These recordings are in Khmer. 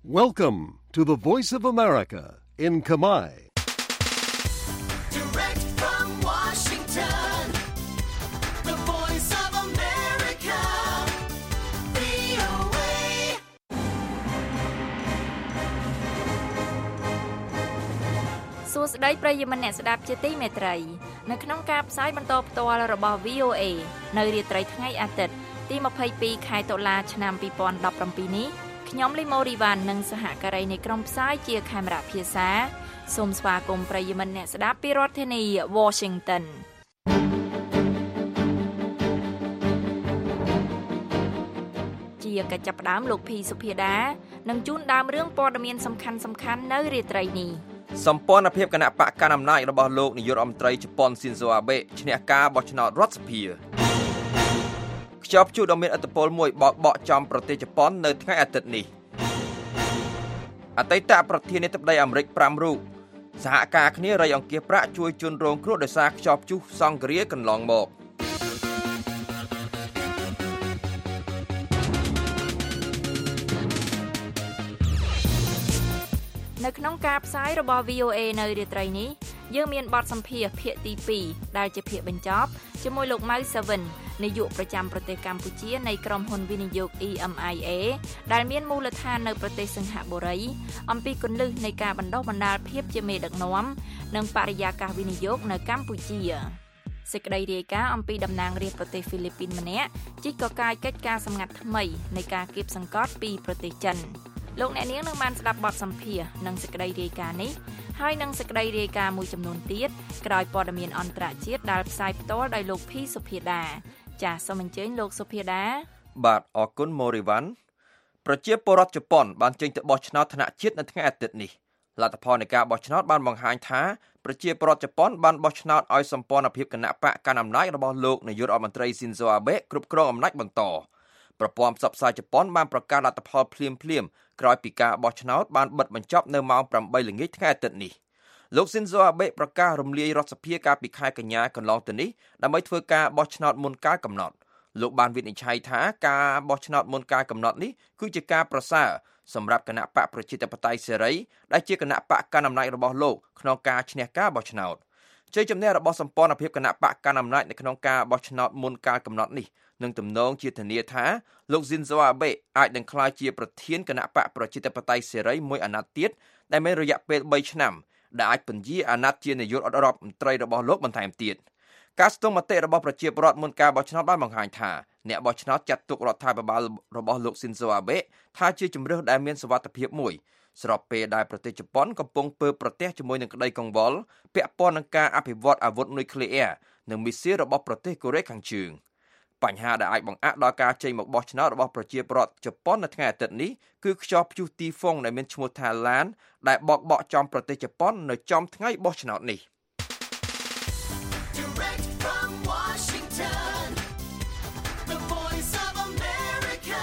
Welcome to the Voice of America in Khmer. Direct from Washington, the Voice of America, VOA. សួស្តីប្រិយមិត្តអ្នកស្ដាប់ជាទីមេត្រីនៅក្នុងការផ្សាយបន្តផ្ទាល់របស់ VOA នៅរាត្រីថ្ងៃអាទិត្យទី22ខែតុលាឆ្នាំ2017នេះខ្ញុំលីម៉ូរីវ៉ាន់និងសហការីនៃក្រុមផ្សាយជាខេមរៈភាសាសូមស្វាគមន៍ប្រិយមិត្តអ្នកស្ដាប់ពីរដ្ឋធានី Washington ជាកិច្ចចាប់ផ្ដើមលោកភីសុភាដានឹងជូនដើមរឿងព័ត៌មានសំខាន់ៗនៅរាត្រីនេះសម្ព័ន្ធភាពគណៈបកកណ្ដាលអំណាចរបស់លោកនាយករដ្ឋមន្ត្រីជប៉ុនស៊ីនហ្សូអាបេឈ្នះការបោះឆ្នោតរដ្ឋសភាខ្ជាប់ជួរដ៏មានឥទ្ធិពលមួយបកចំប្រទេសជប៉ុននៅថ្ងៃអាទិត្យនេះអតីតប្រធានាធិបតីអាមេរិក5រូបសហការគ្នារៃអង្គាសប្រាក់ជួយជនរងគ្រោះដោយសារខ្ជាប់ជួសសង្គ្រាកន្លងមកនៅក្នុងការផ្សាយរបស់ VOA នៅរាត្រីនេះយើងមានបទសម្ភាសន៍ភាគទី2ដែលជាភាគបញ្ចប់ជាមួយលោកម៉ៅសាវិននាយកប្រចាំប្រទេសកម្ពុជានៃក្រុមហ៊ុនវិនិយោគ EMIA ដែលមានមូលដ្ឋាននៅប្រទេសសិង្ហបុរីអំពីគន្លឹះនៃការបណ្ដុះបណ្ដាលភាពជាមេដឹកនាំនិងបរិយាកាសវិនិយោគនៅកម្ពុជាសេចក្តីរាយការណ៍អំពីតំណាងរាស្ត្រប្រទេសហ្វីលីពីនម្នាក់ជិះកកាយកិច្ចការសម្ងាត់ថ្មីនៃការគៀបសង្កត់ពីប្រទេសចិនលោកអ្នកនាងនឹងបានស្ដាប់បទសម្ភាសន៍និងសេចក្តីរាយការណ៍នេះហើយនឹងសេចក្តីរាយការណ៍មួយចំនួនទៀតក្រោយព័ត៌មានអន្តរជាតិដែលផ្សាយផ្ទាល់ដោយលោកភីសុភាដាចាសសូមអញ្ជើញលោកសុភាដាបាទអរគុណម៉ូរីវ៉ាន់ប្រជាពលរដ្ឋជប៉ុនបានចេញទៅបោះឆ្នោតថ្នាក់ជាតិនៅថ្ងៃអាទិត្យនេះលទ្ធផលនៃការបោះឆ្នោតបានបង្ហាញថាប្រជាពលរដ្ឋជប៉ុនបានបោះឆ្នោតឲ្យសម្ព័ន្ធភាពគណៈបកកណ្ដាលអំណាចរបស់លោកនាយករដ្ឋមន្ត្រីស៊ីនហ្សូអាបេគ្រប់គ្រងអំណាចបន្តប្រព័ន្ធផ្សព្វផ្សាយជប៉ុនបានប្រកាសលទ្ធផលភ្លាមក្រោយពីការបោះឆ្នោតបានបិទបញ្ចប់នៅម៉ោង 8 ល្ងាចថ្ងៃអាទិត្យនេះលោកស៊ីនហ្សូអាបេប្រកាសរំលាយរដ្ឋសភាកាលពីខែកញ្ញាកន្លងទៅនេះដើម្បីធ្វើការបោះឆ្នោតមុនកាលកំណត់លោកបានវិនិច្ឆ័យថាការបោះឆ្នោតមុនកាលកំណត់នេះគឺជាការប្រសើរសម្រាប់គណៈបកប្រជាធិបតេយ្យសេរីដែលជាគណៈបកកណ្ដាលអំណាចរបស់លោកក្នុងការឈ្នះការបោះឆ្នោតជ័យជំនះរបស់សម្ព័ន្ធភាពគណៈបកកណ្ដាលអំណាចនៅក្នុងការបោះឆ្នោតមុនកាលកំណត់នេះនឹងទំនងជាធានាថាលោកស៊ីនហ្សូអាបេអាចនឹងក្លាយជាប្រធានគណៈបកប្រជាធិបតេយ្យសេរីមួយអាណត្តិទៀតដែលមានរយៈពេល3ឆ្នាំដែលអាចពន្យាអាណត្តិជានាយករដ្ឋមន្ត្រីរបស់លោកបន្ថែមទៀតការស្ទង់មតិរបស់ប្រជាពលរដ្ឋមុនការបោះឆ្នោតបានបង្ហាញថាអ្នកបោះឆ្នោតចាត់ទុករដ្ឋាភិបាលរបស់លោកស៊ីនហ្សូអាបេថាជាជំរើសដែលមានសុវត្ថិភាពមួយស្របពេលដែលប្រទេសជប៉ុនកំពុងពើប្រទះជាមួយនឹងក្តីកង្វល់ពាក់ព័ន្ធនឹងការអភិវឌ្ឍអាវុធនុយក្លេអ៊ែរនិងមីស៊ីលរបស់ប្រទេសកូរ៉េខាងជើងបញ្ហាដែលអាចបង្អាក់ដល់ការចេញមកបោះឆ្នោតរបស់ប្រជាពលរដ្ឋជប៉ុននៅថ្ងៃអាទិត្យនេះគឺខ្យល់ព្យុះទីហ្វុងដែលមានឈ្មោះថាឡានដែលបកចំប្រទេសជប៉ុននៅចំថ្ងៃបោះឆ្នោតនេះ Direct from Washington, the Voice of America,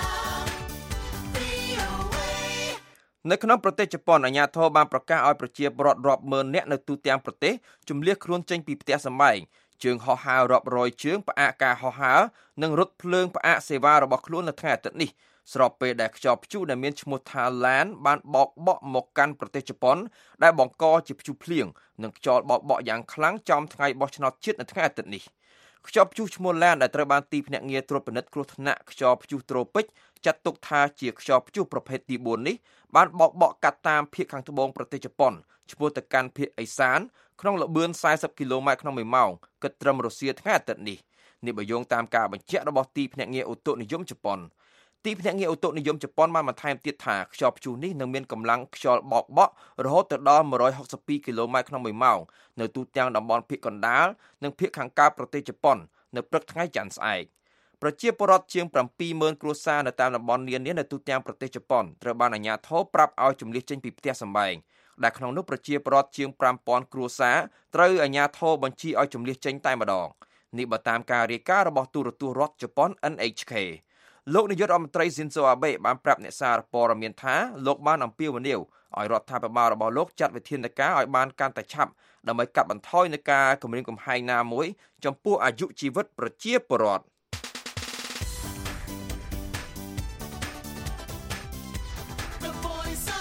VOA. នៅក្នុងប្រទេសជប៉ុនអាជ្ញាធរបានប្រកាសឲ្យប្រជាពលរដ្ឋរាប់ម៉ឺននាក់នៅទូទាំងប្រទេសជម្លៀសខ្លួនចេញពីផ្ទះសម្បែងជើងហោះហើររាប់រយជើងផ្អាកការហោះហើរនិងរថភ្លើងផ្អាកសេវារបស់ខ្លួននៅថ្ងៃអាទិត្យនេះស្របពេលដែលខ្យល់ព្យុះដែលមានឈ្មោះថាឡានបានបោកបក់មកកាន់ប្រទេសជប៉ុនដែលបង្កជាព្យុះភ្លៀងនិងខ្យល់បោកបក់យ៉ាងខ្លាំងចំថ្ងៃបោះឆ្នោតជាតិនៅថ្ងៃអាទិត្យនេះខ្យល់ព្យុះឈ្មោះឡានដែលត្រូវបានទីភ្នាក់ងារត្រួតពិនិត្យគ្រោះថ្នាក់ខ្យល់ព្យុះត្រូពិកចាត់ទុកថាជាខ្យល់ព្យុះប្រភេទទី4នេះបានបោកបក់កាត់តាមភាគខាងត្បូងប្រទេសជប៉ុនឆ្ពោះទៅកាន់ភាគឦសានក្នុងល្បឿន40គីឡូម៉ែត្រក្នុង1ម៉ោងគិតត្រឹមរសៀលថ្ងៃអាទិត្យនេះនេះបើយោងតាមការបញ្ជាក់របស់ទីភ្នាក់ងារឧតុនិយមជប៉ុនទីភ្នាក់ងារឧតុនិយមជប៉ុនបានបន្ថែមទៀតថាខ្យល់ព្យុះនេះនឹងមានកម្លាំងខ្យល់បោកបក់រហូតទៅដល់162គីឡូម៉ែត្រក្នុង1ម៉ោងនៅទូទាំងតំបន់ភាគកណ្ដាលនិងភាគខាងកើតប្រទេសជប៉ុននៅព្រឹកថ្ងៃច័ន្ទស្អែកប្រជាពលរដ្ឋជាង 70000 គ្រួសារនៅតាមតំបន់នានានៅទូទាំងប្រទេសជប៉ុនត្រូវបានអាជ្ញាធរប្រាប់ឲ្យជម្លៀសចេញពីផ្ទះសម្បែងដែលក្នុងនោះប្រជាពលរដ្ឋជាង 5000 គ្រួសារត្រូវអាជ្ញាធរបញ្ជាឲ្យជម្លៀសចេញតែម្ដងនេះបើតាមការរាយការណ៍របស់ទូរទស្សន៍រដ្ឋជប៉ុន NHK លោកនាយករដ្ឋមន្ត្រីស៊ីនហ្សូអាបេបានប្រាប់អ្នកសារព័ត៌មានថាលោកបានអំពាវនាវឲ្យរដ្ឋាភិបាលរបស់លោកចាត់វិធានការឲ្យបានកាន់តែឆាប់ដើម្បីកាត់បន្ថយនឹងការគំរាមកំហែងណាមួយចំពោះអាយុជីវិតប្រជាពលរដ្ឋ The Voice of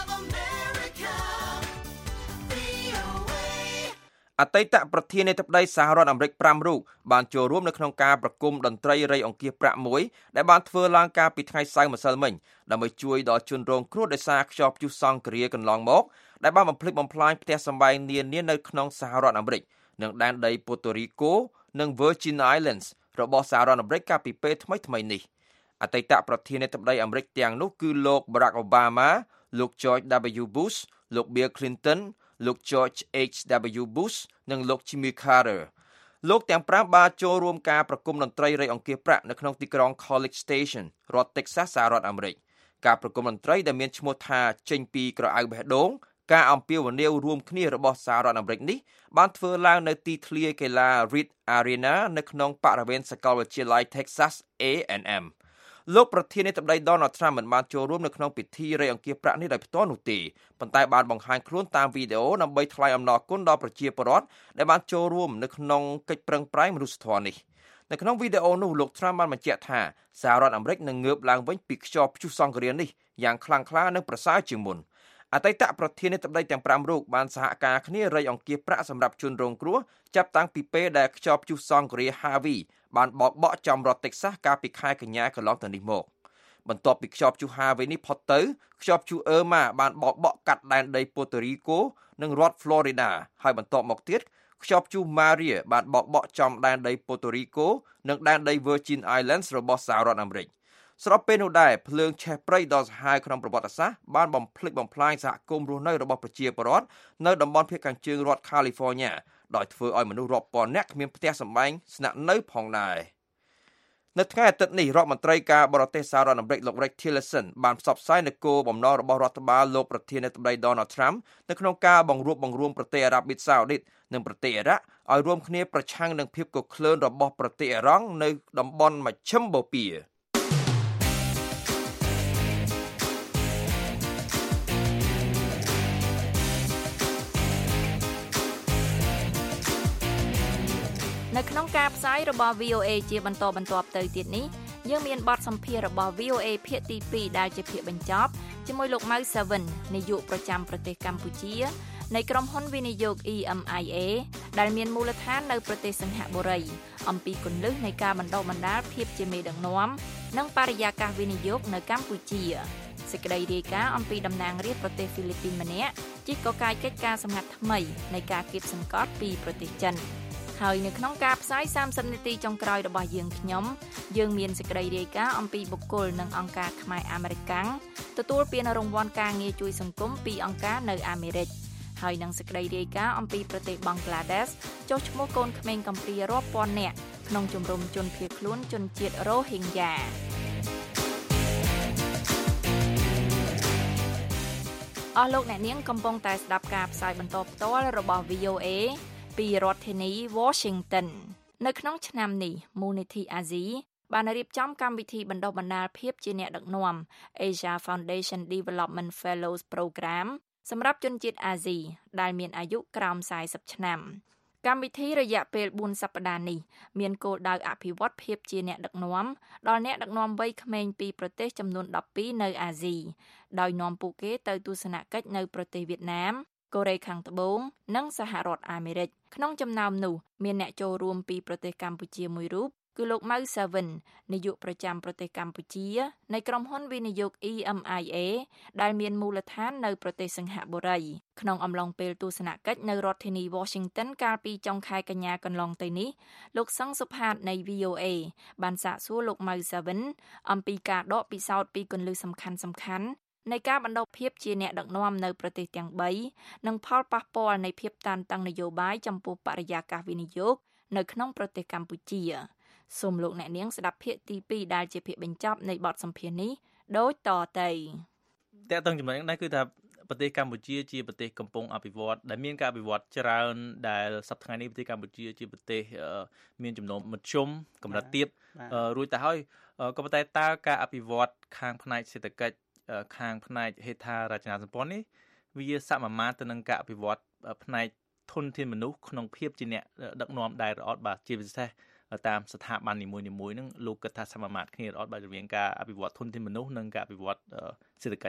អតីតប្រធានាធិបតីសហរដ្ឋអាមេរិក5រូបបានចូលរួមនៅក្នុងការប្រគំតន្ត្រីរៃអង្គាសប្រាក់មួយដែលបានធ្វើឡើងកាលពីថ្ងៃសៅរ៍ម្សិលមិញដើម្បីជួយដល់ជនរងគ្រោះដោយសារខ្យល់ព្យុះសង្ឃរាកន្លងមកដែលបានបំផ្លិចបំផ្លាញផ្ទះសម្បែងនានានៅក្នុងសហរដ្ឋអាមេរិកនិងដែនដីប៉ូតូរីកូនិង Virgin Islands របស់សហរដ្ឋអាមេរិកកាលពីពេលថ្មីៗនេះអតីតប្រធានាធិបតីអាមេរិកទាំងនោះគឺលោក Barack Obama លោក George W. Bush លោក Bill Clinton លោក George H.W. Bush និងលោក Jimmy Carter លោកទាំង5បានចូលរួមការប្រគំតន្ត្រីរៃអង្គាសប្រាក់នៅក្នុងទីក្រុង College Station រដ្ឋ Texas សហរដ្ឋអាមេរិកការប្រគំតន្ត្រីដែលមានឈ្មោះថាចេញពីក្រអៅបេះដូងការអំពាវនាវរួមគ្នារបស់សហរដ្ឋអាមេរិកនេះបានធ្វើឡើងនៅទីធ្លាកីឡា Reed Arena នៅក្នុងបរិវេណសាកលវិទ្យាល័យ Texas A&M លោកប្រធានាធិបតី Donald Trump មិនបានចូលរួមនៅក្នុងពិធីរៃអង្គាសប្រាក់នេះដោយផ្ទាល់នោះទេប៉ុន្តែបានបង្ហាញខ្លួនតាមវីដេអូដើម្បីថ្លែងអំណរគុណដល់ប្រជាពលរដ្ឋដែលបានចូលរួមនៅក្នុងកិច្ចប្រឹងប្រែងមនុស្សធម៌នេះនៅក្នុងវីដេអូនោះលោក Trump បានបញ្ជាក់ថាសហរដ្ឋអាមេរិកនឹងងើបឡើងវិញពីខ្យល់ព្យុះសង្ឃរានេះយ៉ាងខ្លាំងក្លានិងប្រសើរជាងមុនអតីតប្រធានាធិបតីទាំង5រូបបានសហការគ្នារៃអង្គាសប្រាក់សម្រាប់ជនរងគ្រោះចាប់តាំងពីពេលដែលខ្យល់ព្យុះសង្ឃរា Harvey បានបោកបក់ចំរដ្ឋ Texas កាលពីខែកញ្ញាកន្លងទៅនេះមកបន្ទាប់ពីខ្យល់ព្យុះ Harvey នេះផុតទៅខ្យល់ព្យុះ Irma បានបោកបក់កាត់ដែនដីប៉ូតូរីកូនិងរដ្ឋ Florida ហើយបន្ទាប់មកទៀតខ្យល់ព្យុះ Maria បានបោកបក់ចំដែនដីប៉ូតូរីកូនិងដែនដី Virgin Islands របស់សហរដ្ឋអាមេរិកស្របពេលនោះដែរភ្លើងឆេះព្រៃដ៏សាហាវក្នុងប្រវត្តិសាស្ត្របានបំផ្លិចបំផ្លាញសហគមន៍រស់នៅរបស់ប្រជាពលរដ្ឋនៅតំបន់ភាគខាងជើងរដ្ឋ California ដោយធ្វើឲ្យមនុស្សរាប់ពាន់នាក់គ្មានផ្ទះសម្បែងស្នាក់នៅផងដែរនៅថ្ងៃអាទិត្យនេះរដ្ឋមន្ត្រីការបរទេសសហរដ្ឋអាមេរិកលោក Rex Tillerson បានផ្សព្វផ្សាយនូវគោលបំណងរបស់រដ្ឋបាលលោកប្រធានាធិបតី Donald Trump នៅក្នុងការបង្រួបបង្រួមប្រទេសអារ៉ាប៊ីសាអូឌីតនិងប្រទេសអ៊ីរ៉ាក់ឲ្យរួមគ្នាប្រឆាំងនឹងភាពកក្លឿនរបស់ប្រទេសអ៊ីរ៉ង់នៅតំបន់មជ្ឈិមបូព៌ានៅក្នុងការផ្សាយរបស់ VOA ជាបន្តបន្ទាប់ទៅទៀតនេះយើងមានបទសម្ភាសន៍របស់ VOA ភាគទី2ដែលជាភាគបញ្ចប់ជាមួយលោកម៉ៅសាវិននាយកប្រចាំប្រទេសកម្ពុជានៃក្រុមហ៊ុនវិនិយោគ EMIA ដែលមានមូលដ្ឋាននៅប្រទេសសិង្ហបុរីអំពីគន្លឹះនៃការបណ្ដុះបណ្ដាលភាពជាមេដឹកនាំនិងបរិយាកាសវិនិយោគនៅកម្ពុជាសេចក្តីរាយការណ៍អំពីតំណាងរាស្ត្រប្រទេសហ្វីលីពីនម្នាក់ជិះកកាយកិច្ចការសម្ងាត់ថ្មីនៃការគៀបសង្កត់ពីប្រទេសចិនហើយនៅក្នុងការផ្សាយ30នាទីចុងក្រោយរបស់យើងមានសេចក្តីរាយការណ៍អំពីបុគ្គលនិងអង្គការខ្មែរអាមេរិកាំងទទួលពានរង្វាន់ការងារជួយសង្គមពីអង្គការនៅអាមេរិកហើយនឹងសេចក្តីរាយការណ៍អំពីប្រទេសបង់ក្លាដេសចុះឈ្មោះកូនក្មេងកំព្រារាប់ពាន់នាក់ក្នុងជំរំជនភៀសខ្លួនជនជាតិរ៉ូហីងយ៉ាអស់លោកអ្នកនាងកំពុងតែស្ដាប់ការផ្សាយបន្តផ្ទាល់របស់ VOA ពីរដ្ឋធានី Washington នៅក្នុងឆ្នាំនេះមូលនិធិអាស៊ីបានរៀបចំកម្មវិធីបណ្ដុះបណ្ដាលភាពជាអ្នកដឹកនាំ Asia Foundation Development Fellows Program សម្រាប់ជនជាតិអាស៊ីដែលមានអាយុក្រោម40ឆ្នាំកម្មវិធីរយៈពេល4សប្តាហ៍នេះមានគោលដៅអភិវឌ្ឍភាពជាអ្នកដឹកនាំដល់អ្នកដឹកនាំវ័យក្មេងពីប្រទេសចំនួន12នៅអាស៊ីដោយនាំពួកគេទៅទស្សនកិច្ចនៅប្រទេសវៀតណាមកូរ៉េខាងត្បូងនិងសហរដ្ឋអាមេរិកក្នុងចំណោមនោះមានអ្នកចូលរួមពីប្រទេសកម្ពុជាមួយរូបគឺលោកម៉ៅសាវិននាយកប្រចាំប្រទេសកម្ពុជានៃក្រុមហ៊ុនវិនិយោគ EMIA ដែលមានមូលដ្ឋាននៅប្រទេសសិង្ហបុរីក្នុងអំឡុងពេលទស្សនកិច្ចនៅរដ្ឋធានី Washington កាលពីចុងខែកញ្ញាកន្លងទៅនេះលោកសង្ឃសុផាតនៃ VOA បានសាកសួរលោកម៉ៅសាវិនអំពីការដកពិសោធន៍ពីគន្លឹះសំខាន់ៗនៃការបណ្ដុះភាពជាអ្នកដឹកនាំនៅប្រទេសទាំង3និងផលប៉ះពាល់នៃភាពតានតឹងនយោបាយចំពោះបរិយាកាសវិនិយោគនៅក្នុងប្រទេសកម្ពុជាសូមលោកអ្នកនាងស្ដាប់ភាគទី2ដែលជាភាគបញ្ចប់នៃបទសម្ភាសន៍នេះដូចតទៅតើតើចំណុចនេះគឺថាប្រទេសកម្ពុជាជាប្រទេសកំពុងអភិវឌ្ឍដែលមានការអភិវឌ្ឍច្រើនដែលសប្តាហ៍នេះប្រទេសកម្ពុជាជាប្រទេសមានចំណូលមធ្យមកម្រិតទាបរួចទៅហើយក៏ប៉ុន្តែតើការអភិវឌ្ឍខាងផ្នែកសេដ្ឋកិច្ចខាងផ្នែកហេដ្ឋារចនាសម្ព័ន្ធនេះវាសមមាត្រទៅនឹងការអភិវឌ្ឍផ្នែកធនធានមនុស្សក្នុងភាពជាអ្នកដឹកនាំដែលរអត់បាទជាពិសេសតាមស្ថាប័ននីមួយៗហ្នឹងលោកគិតថាសមមាត្រគ្នារអត់បាទរវាងការអភិវឌ្ឍធនធានមនុស្សនិងការអភិវឌ្ឍសេដ្ឋកិច្ច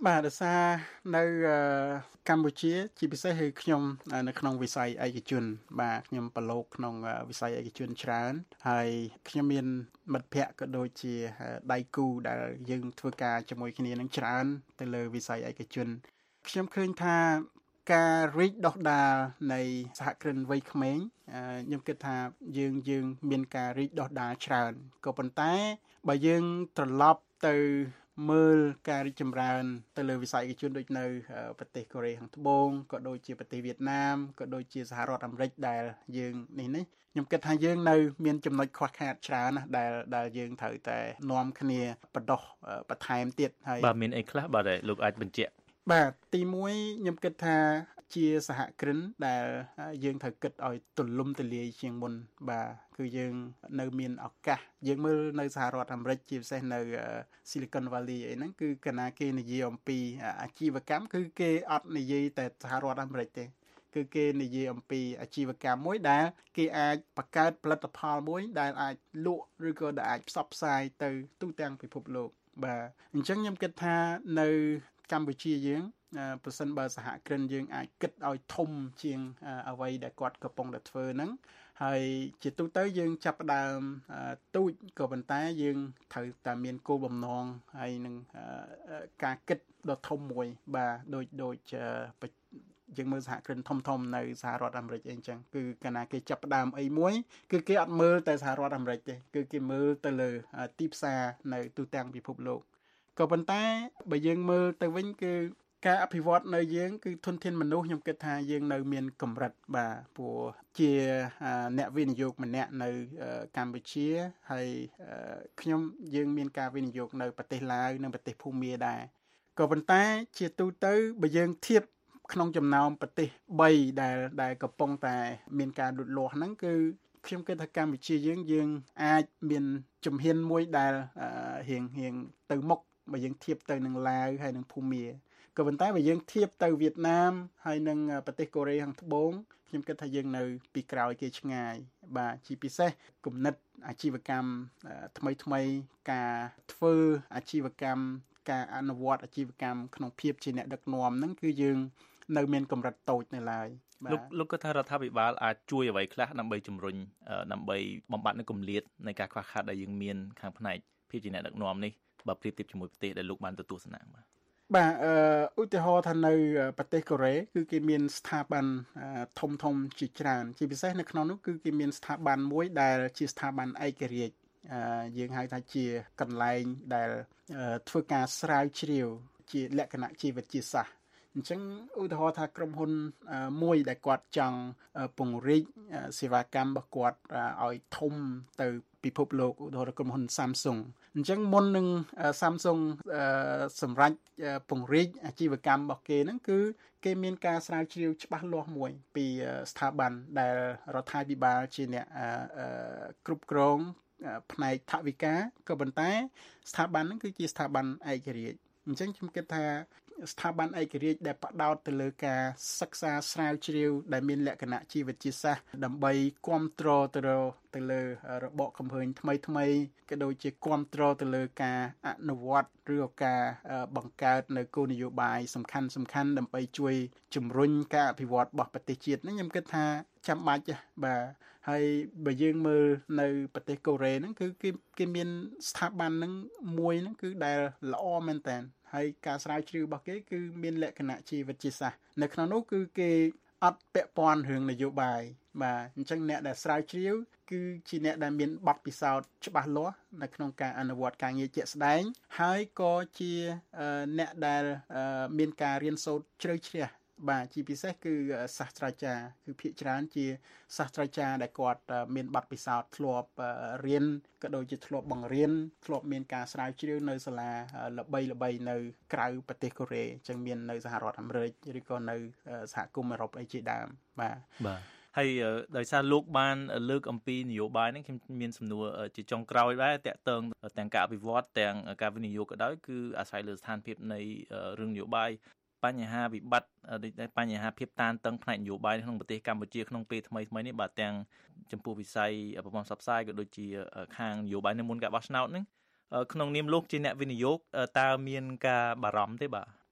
បាទដោយសារនៅកម្ពុជាជាពិសេសគឺខ្ញុំនៅក្នុងវិស័យឯកជនបាទខ្ញុំប្រឡូកក្នុងវិស័យឯកជនច្រើនហើយខ្ញុំមានមិត្តភ័ក្តិក៏ដូចជាដៃគូដែលយើងធ្វើការជាមួយគ្នានឹងច្រើនទៅលើវិស័យឯកជនខ្ញុំឃើញថាការរីកដុះដាលនៃសហគ្រិនវ័យក្មេងខ្ញុំគិតថាយើងមានការរីកដុះដាលច្រើនក៏ប៉ុន្តែបើយើងត្រឡប់ទៅមើលការរីកចម្រើនទៅលើវិស័យឯកជនដូចនៅប្រទេសកូរ៉េខាងត្បូងក៏ដូចជាប្រទេសវៀតណាមក៏ដូចជាសហរដ្ឋអាមេរិកដែលយើងនេះខ្ញុំគិតថាយើងនៅមានចំណុចខ្វះខាតច្រើនណាស់ដែលយើងត្រូវតែនាំគ្នាបន្តបន្ថែមទៀតហើយបាទមានអីខ្លះបាទលោកអាចបញ្ជាក់បាទទី1ខ្ញុំគិតថាជាសហគ្រិនដែលយើងត្រូវគិតឲ្យទូលំទូលាយជាងមុនបាទគឺយើងនៅមានឱកាសយើងមើលនៅសហរដ្ឋអាមេរិកជាពិសេសនៅ Silicon Valley អីហ្នឹងគឺកាលណាគេនិយាយអំពីអាជីវកម្មគឺគេអត់និយាយតែសហរដ្ឋអាមេរិកទេគឺគេនិយាយអំពីអាជីវកម្មមួយដែលគេអាចបង្កើតផលិតផលមួយដែលអាចលក់ឬក៏ដែលអាចផ្សព្វផ្សាយទៅទូទាំងពិភពលោកបាទអញ្ចឹងខ្ញុំគិតថានៅកម្ពុជាយើងប្រសិនបើសហគ្រិនយើងអាចគិតឲ្យធំជាងអ្វីដែលគាត់កំពុងតែធ្វើហ្នឹងហើយជាទូទៅយើងចាប់ផ្ដើមទូចក៏ប៉ុន្តែយើងត្រូវតែមានគោលបំណងហើយនឹងការគិតដ៏ធំមួយបាទដូចយើងមើលសហគ្រិនធំនៅសហរដ្ឋអាមេរិកអីចឹងគឺកាលណាគេចាប់ផ្ដើមអីមួយគឺគេអត់មើលតែសហរដ្ឋអាមេរិកទេគឺគេមើលទៅលើទីផ្សារនៅទូទាំងពិភពលោកក៏ប៉ុន្តែបើយើងមើលទៅវិញគឺការអភិវឌ្ឍនៅយើងគឺធនធានមនុស្សខ្ញុំគិតថាយើងនៅមានកម្រិតបាទព្រោះជាអ្នកវិនិយោគម្នាក់នៅកម្ពុជាហើយយើងមានការវិនិយោគនៅប្រទេសឡាវនិងប្រទេសភូមាដែរក៏ប៉ុន្តែជាទូទៅបើយើងធៀបក្នុងចំណោមប្រទេស3ដែលកំពុងតែមានការលូតលាស់ហ្នឹងគឺខ្ញុំគិតថាកម្ពុជាយើងអាចមានជំហានមួយដែលរៀងទៅមុខបើយើងធៀបទៅនឹងឡាវហើយនឹងភូមាក៏ប៉ុន្តែបើយើងធៀបទៅវៀតណាមហើយនឹងប្រទេសកូរ៉េខាងត្បូងខ្ញុំគិតថាយើងនៅពីក្រោយគេឆ្ងាយបាទជាពិសេសគំនិតអាជីវកម្មថ្មីការធ្វើអាជីវកម្មការអនុវត្តអាជីវកម្មក្នុងភាពជាអ្នកដឹកនាំហ្នឹងគឺយើងនៅមានកម្រិតតូចនៅឡើយលោកគាត់ថារដ្ឋាភិបាលអាចជួយអ្វីខ្លះដើម្បីជំរុញដើម្បីបំបត្តិនូវគម្លាតនៃការខ្វះខាតដែលយើងមានខាងផ្នែកភាពជាអ្នកដឹកនាំនេះបើប្រៀបធៀបជាមួយប្រទេសដែលលោកបានទៅទស្សនាបាទឧទាហរណ៍ថានៅប្រទេសកូរ៉េគឺគេមានស្ថាប័នធំជាច្រើនជាពិសេសនៅក្នុងនោះគឺគេមានស្ថាប័នមួយដែលជាស្ថាប័នឯករាជ្យយើងហៅថាជាកន្លែងដែលធ្វើការស្រាវជ្រាវជាលក្ខណៈជីវវិទ្យាសាស្ត្រអញ្ចឹងឧទាហរណ៍ថាក្រុមហ៊ុនមួយដែលគាត់ចង់ពង្រីកសេវាកម្មរបស់គាត់ឲ្យធំទៅពិភពលោកឧទាហរណ៍ក្រុមហ៊ុន Samsung អញ្ចឹងមុននឹង Samsung សម្រាប់ពង្រីកអាជីវកម្មរបស់គេហ្នឹងគឺគេមានការស្រាវជ្រាវច្បាស់លាស់មួយពីស្ថាប័នដែលរដ្ឋាភិបាលជាអ្នកគ្រប់គ្រងផ្នែកថវិកាក៏ប៉ុន្តែស្ថាប័នហ្នឹងគឺជាស្ថាប័នឯករាជ្យអញ្ចឹងខ្ញុំគិតថាស្ថាប័នឯករាជ្យដែលផ្ដោតទៅលើការសិក្សាស្រាវជ្រាវដែលមានលក្ខណៈជីវវិទ្យាសាស្ត្រដើម្បីគ្រប់គ្រងទៅលើរបបកំហើញថ្មីក៏ដូចជាគ្រប់គ្រងទៅលើការអនុវត្តឬការបង្កើតនៅគោលនយោបាយសំខាន់ដើម្បីជួយជំរុញការអភិវឌ្ឍរបស់ប្រទេសជាតិនេះខ្ញុំគិតថាចាំបាច់បាទហើយបើយើងមើលនៅប្រទេសកូរ៉េហ្នឹងគឺគេមានស្ថាប័នហ្នឹងមួយហ្នឹងគឺដែលល្អមែនតើហើយការស្រាវជ្រាវរបស់គេគឺមានលក្ខណៈជីវវិទ្យាសាស្ត្រនៅក្នុងនោះគឺគេអត់ពាក់ព័ន្ធរឿងនយោបាយបាទអញ្ចឹងអ្នកដែលស្រាវជ្រាវគឺជាអ្នកដែលមានបទពិសោធន៍ច្បាស់លាស់នៅក្នុងការអនុវត្តការងារជាក់ស្ដែងហើយក៏ជាអ្នកដែលមានការរៀនសូត្រជ្រៅជ្រះបាទជាពិសេសគឺសាស្ត្រាចារ្យគឺភាគច្រើនជាសាស្ត្រាចារ្យដែលគាត់មានបទពិសោធន៍ធ្លាប់រៀនក៏ដូចជាធ្លាប់បង្រៀនធ្លាប់មានការស្រាវជ្រាវនៅសាលាល្បីនៅក្រៅប្រទេសកូរ៉េអញ្ចឹងមាននៅសហរដ្ឋអាមេរិកឬក៏នៅសហគមន៍អឺរ៉ុបអីជាដើមបាទហើយដោយសារលោកបានលើកអំពីនយោបាយហ្នឹងខ្ញុំមានសំណួរជាចុងក្រោយដែរតាក់ទងទាំងការអភិវឌ្ឍទាំងការវិនិយោគក៏ដោយគឺអាស្រ័យលើស្ថានភាពនៃរឿងនយោបាយបញ្ហាវិបត្តិបញ្ហាភាពតានតឹងផ្នែកនយោបាយក្នុងប្រទេសកម្ពុជាក្នុងពេលថ្មីនេះបាទទាំងចំពោះវិស័យប្រព័ន្ធផ្សព្វផ្សាយក៏ដូចជាខាងនយោបាយនៅមុនការបោះឆ្នោតហ្នឹងក្នុងនាមលោកជាអ្នកវិនិយោគតើមានការបារម្ភទេបាទ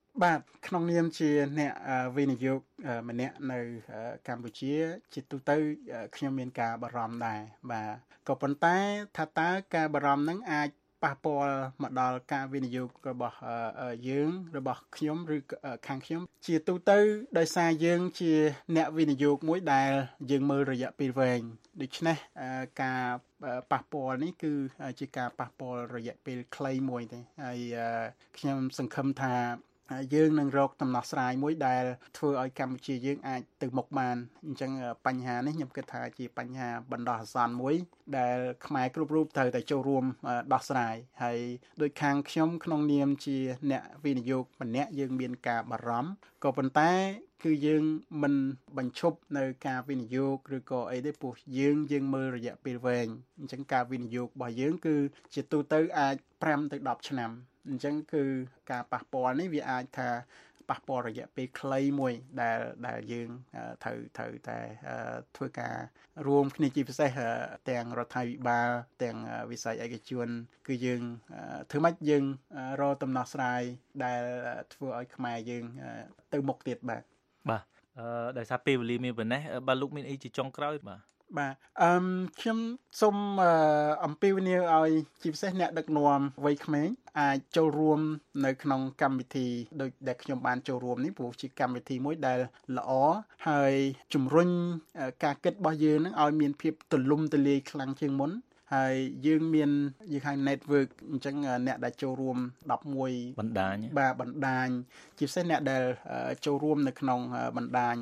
បាទក្នុងនាមជាអ្នកវិនិយោគម្នាក់នៅកម្ពុជាជាទូទៅខ្ញុំមានការបារម្ភដែរបាទក៏ប៉ុន្តែថាតើការបារម្ភហ្នឹងអាចប៉ះពាល់មកដល់ការវិនិយោគរបស់យើងរបស់ខ្ញុំឬខាងខ្ញុំជាទូទៅដោយសារយើងជាអ្នកវិនិយោគមួយដែលយើងមើលរយៈពេលវែងដូច្នេះការប៉ះពាល់នេះគឺជាការប៉ះពាល់រយៈពេលខ្លីមួយទេហើយខ្ញុំសង្ឃឹមថាយើងនឹងរកដំណោះស្រាយមួយដែលធ្វើឲ្យកម្ពុជាយើងអាចទៅមុខបានអញ្ចឹងបញ្ហានេះខ្ញុំគិតថាជាបញ្ហាបណ្ដោះអាសន្នមួយដែលខ្មែរគ្រប់រូបត្រូវតែចូលរួមដោះស្រាយហើយដោយខាងខ្ញុំក្នុងនាមជាអ្នកវិនិយោគម្នាក់យើងមានការបារម្ភក៏ប៉ុន្តែគឺយើងមិនបញ្ឈប់នៅការវិនិយោគឬក៏អីទេព្រោះយើងមើលរយៈពេលវែងអញ្ចឹងការវិនិយោគរបស់យើងគឺជាទូទៅអាច5ទៅ10ឆ្នាំអញ្ចឹងគឺការប៉ះពាល់នេះវាអាចថាប៉ះពាល់រយៈពេលខ្លីមួយដែលយើងត្រូវតែធ្វើការរួមគ្នាជាពិសេសទាំងរដ្ឋាភិបាលទាំងវិស័យឯកជនគឺយើងធ្វើម៉េចយើងរកដំណោះស្រាយដែលធ្វើឲ្យខ្មែរយើងទៅមុខទៀតបាទដោយសារពេលវេលាមានប៉ុណ្ណេះបាទលោកមានអីជាចុងក្រោយបាទខ្ញុំសូមអំពាវនាវឲ្យជាពិសេសអ្នកដឹកនាំវ័យក្មេងអាចចូលរួមនៅក្នុងកម្មវិធីដូចដែលខ្ញុំបានចូលរួមនេះព្រោះជាកម្មវិធីមួយដែលល្អហើយជំរុញការគិតរបស់យើងនឹងឲ្យមានភាពទូលំទូលាយខ្លាំងជាងមុនហើយយើងមានយើងហៅ network អញ្ចឹងអ្នកដែលចូលរួម11 បណ្ដាញបណ្ដាញជាពិសេសអ្នកដែលចូលរួមនៅក្នុងបណ្ដាញ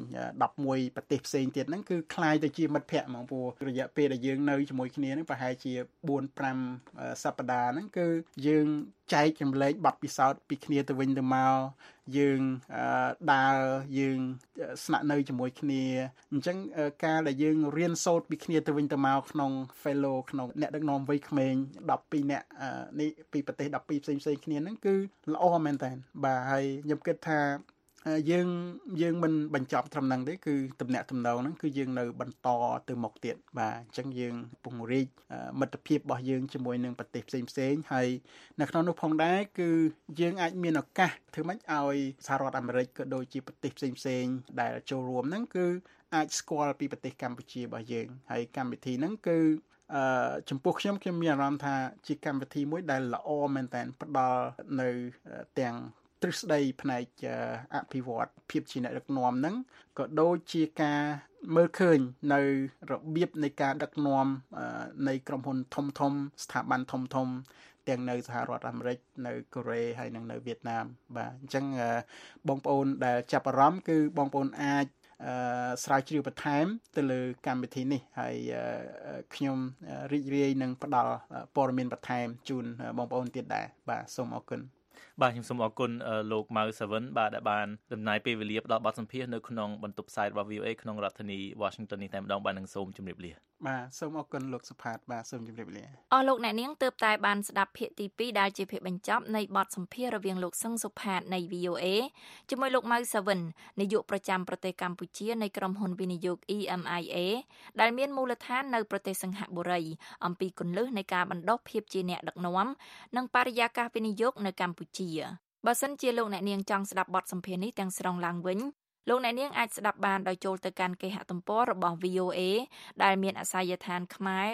11ប្រទេសផ្សេងទៀតហ្នឹងគឺคล้ายទៅជាមិត្តភ័ក្តិហ្មងព្រោះរយៈពេលដែលយើងនៅជាមួយគ្នាហ្នឹងប្រហែលជា 4-5 សប្តាហ៍ហ្នឹងគឺយើងចែកចម្លែកបទពិសោធន៍ពីគ្នាទៅវិញទៅមកយើងដើរយើងស្នាក់នៅជាមួយគ្នាអញ្ចឹងការដែលយើងរៀនសូត្រពីគ្នាទៅវិញទៅមកក្នុង fellow ក្នុងអ្នកដឹកនាំវ័យក្មេង12នាក់នេះពីប្រទេស12ផ្សេងៗគ្នាហ្នឹងគឺល្អមែនតើបាទហើយខ្ញុំគិតថាយើងមិនបញ្ចប់ត្រឹមហ្នឹងទេគឺទំនាក់ទំនងហ្នឹងគឺយើងនៅបន្តទៅមុខទៀតបាទអញ្ចឹងយើងពង្រីកមិត្តភាពរបស់យើងជាមួយនឹងប្រទេសផ្សេងៗហើយនៅក្នុងនោះផងដែរគឺយើងអាចមានឱកាសធ្វើម៉េចឲ្យសហរដ្ឋអាមេរិកក៏ដូចជាប្រទេសផ្សេងៗដែលចូលរួមហ្នឹងគឺអាចស្គាល់ពីប្រទេសកម្ពុជារបស់យើងហើយកម្មវិធីហ្នឹងគឺចំពោះខ្ញុំមានអារម្មណ៍ថាជាកម្មវិធីមួយដែលល្អមែនតើផ្ដល់នៅទាំងទ្រឹស្ដីផ្នែកអភិវឌ្ឍភាពជាអ្នកដឹកនាំហ្នឹងក៏ដូចជាការមើលឃើញនៅរបៀបនៃការដឹកនាំនៃក្រុមហ៊ុនធំស្ថាប័នធំទាំងនៅសហរដ្ឋអាមេរិកនៅកូរ៉េហើយនិងនៅវៀតណាមបាទអញ្ចឹងបងប្អូនដែលចាប់អារម្មណ៍គឺបងប្អូនអាចស្រាវជ្រាវបន្ថែមទៅលើកម្មវិធីនេះហើយខ្ញុំរីករាយនឹងផ្ដល់ព័ត៌មានបន្ថែមជូនបងប្អូនទៀតដែរបាទសូមអរគុណបាទខ្ញុំសូមអរគុណលោកម៉ៅសាវិនបាទដែលបានចំណាយពេលវេលាផ្ដល់បទសម្ភាសន៍នៅក្នុងបន្ទប់ផ្សាយរបស់ VOA ក្នុងរដ្ឋធានី Washington នេះតែម្ដងបាទនឹងសូមជម្រាបលាបាទសូមអរគុណលោកសុផាតបាទសូមជម្រាបលាអស់លោកអ្នកនាងទើបតែបានស្ដាប់ភាគទី2ដែលជាភាគបញ្ចប់នៃបទសម្ភាសន៍រវាងលោកសឹងសុផាតនៃ VOA ជាមួយលោកម៉ៅសាវិននាយកប្រចាំប្រទេសកម្ពុជានៃក្រុមហ៊ុនវិនិយោគ EMIA ដែលមានមូលដ្ឋាននៅប្រទេសសិង្ហបុរីអំពីគន្លឹះនៃការបណ្ដុះភាពជាអ្នកដឹកនាំនិងបរិយាកាសវិនិយោគនៅកម្ពុជាបើសិនជាលោកអ្នកនាងចង់ស្ដាប់បទសម្ភាសន៍នេះទាំងស្រុងឡើងវិញលោកអ្នកនាងអាចស្ដាប់បានដោយចូលទៅកាន់គេហទំព័ររបស់ VOA ដែលមានអាសយដ្ឋាន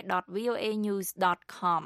khmer.voanews.com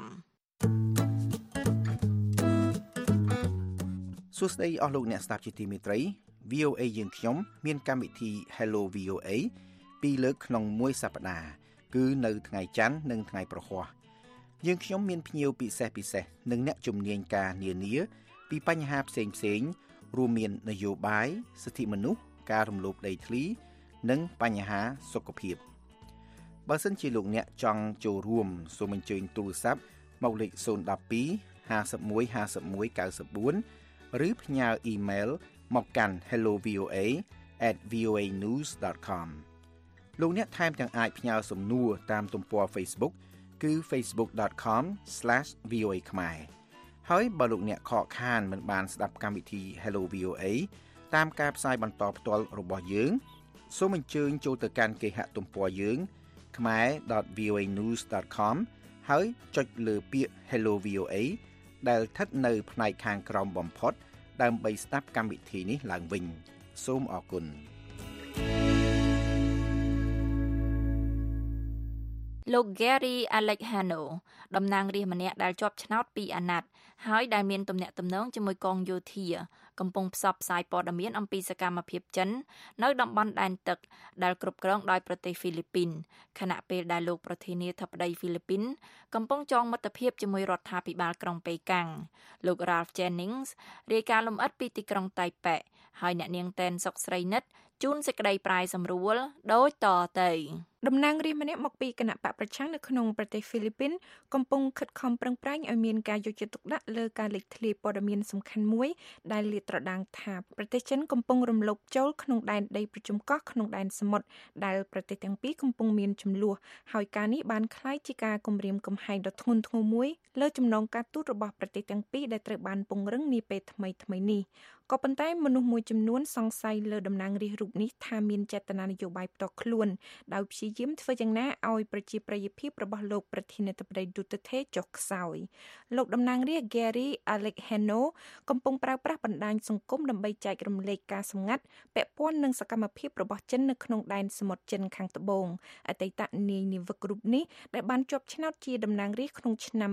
សួស្តីអស់លោកអ្នកស្ដាប់ជាទីមេត្រី VOA យើងខ្ញុំមានកម្មវិធី Hello VOA ពីរលើកក្នុងមួយសប្តាហ៍គឺនៅថ្ងៃច័ន្ទនិងថ្ងៃប្រហ័សយើងខ្ញុំមានភ្ញៀវពិសេសនិងអ្នកជំនាញការនានាពីបញ្ហាផ្សេងរួមមាននយោបាយសិទ្ធិមនុស្សការរំលោភដីធ្លីនិងបញ្ហាសុខភាពបើសិនជាលោកអ្នកចង់ចូលរួមសូមអញ្ជើញទូរស័ព្ទមកលេខ012 51 51 94 ឬផ្ញើអ៊ីមែលមកកាន់ hellovoa@voanews.com លោកអ្នកថែមទាំងអាចផ្ញើសំណួរតាមទំព័រ Facebook គឺ facebook.com/voa ខ្មែរហើយបើលោកអ្នកខកខានមិនបានស្ដាប់កម្មវិធី Hello VOA តាមការផ្សាយបន្តផ្ទាល់របស់យើងសូមអញ្ជើញចូលទៅកាន់គេហទំព័រយើង khmer.voanews.com ហើយចុចលើពាក្យ Hello VOA ដែលស្ថិតនៅផ្នែកខាងក្រោមបំផុតដើម្បីស្ដាប់កម្មវិធីនេះឡើងវិញសូមអរគុណលោក Gary Alejandro តំណាងរាស្ត្រម្នាក់ដែលជាប់ឆ្នោតពីអាណត្តិហើយដែលមានទំនាក់ទំនងជាមួយកងយោធាកំពុងផ្សព្វផ្សាយព័ត៌មានអំពីសកម្មភាពចិននៅតំបន់ដែនទឹកដែលគ្រប់គ្រងដោយប្រទេសហ្វីលីពីនខណៈពេលដែលលោកប្រធានាធិបតីហ្វីលីពីនកំពុងចងមិត្តភាពជាមួយរដ្ឋាភិបាលក្រុងប៉េកាំងលោក Ralph Jennings រាយការណ៍លម្អិតពីទីក្រុងតៃប៉េហើយអ្នកនាងតែនសុកស្រីនិតជូនសេចក្តីប្រាយសម្រួលដូចតទៅតំណាងរាស្ត្រម្នាក់មកពីគណៈបកប្រឆាំងនៅក្នុងប្រទេសហ្វីលីពីនកំពុងខិតខំប្រឹងប្រែងឲ្យមានការយកចិត្តទុកដាក់លើការលេចធ្លាយព័ត៌មានសំខាន់មួយដែលលាតត្រដាងថាប្រទេសចិនកំពុងរំលោភចូលក្នុងដែនដីប្រជុំកោះក្នុងដែនសមុទ្រដែលប្រទេសទាំងពីរកំពុងមានជម្លោះហើយការនេះបានក្លាយជាការគំរាមកំហែងដ៏ធ្ងន់ធ្ងរមួយលើចំណងការទូតរបស់ប្រទេសទាំងពីរដែលត្រូវបានពង្រឹងនាពេលថ្មីៗនេះក៏ប៉ុន្តែមនុស្សមួយចំនួនសង្ស័យលើតំណាងរាស្ត្ររូបនេះថាមានចេតនានយោបាយផ្ទាល់ខ្លួនដោយព្យាយាមធ្វើយ៉ាងណាឲ្យប្រជាប្រិយភាពរបស់លោកប្រធានាធិបតី Duterte ចុះខ្សោយលោកតំណាងរាស្ត្រ Gary Alejandro កំពុងប្រើប្រាស់បណ្ដាញសង្គមដើម្បីចែករំលែកការសម្ងាត់ពាក់ព័ន្ធនឹងសកម្មភាពរបស់ចិននៅក្នុងដែនសមុទ្រចិនខាងត្បូងអតីតនាយនាវិករូបនេះដែលបានជាប់ឆ្នោតជាតំណាងរាស្ត្រក្នុងឆ្នាំ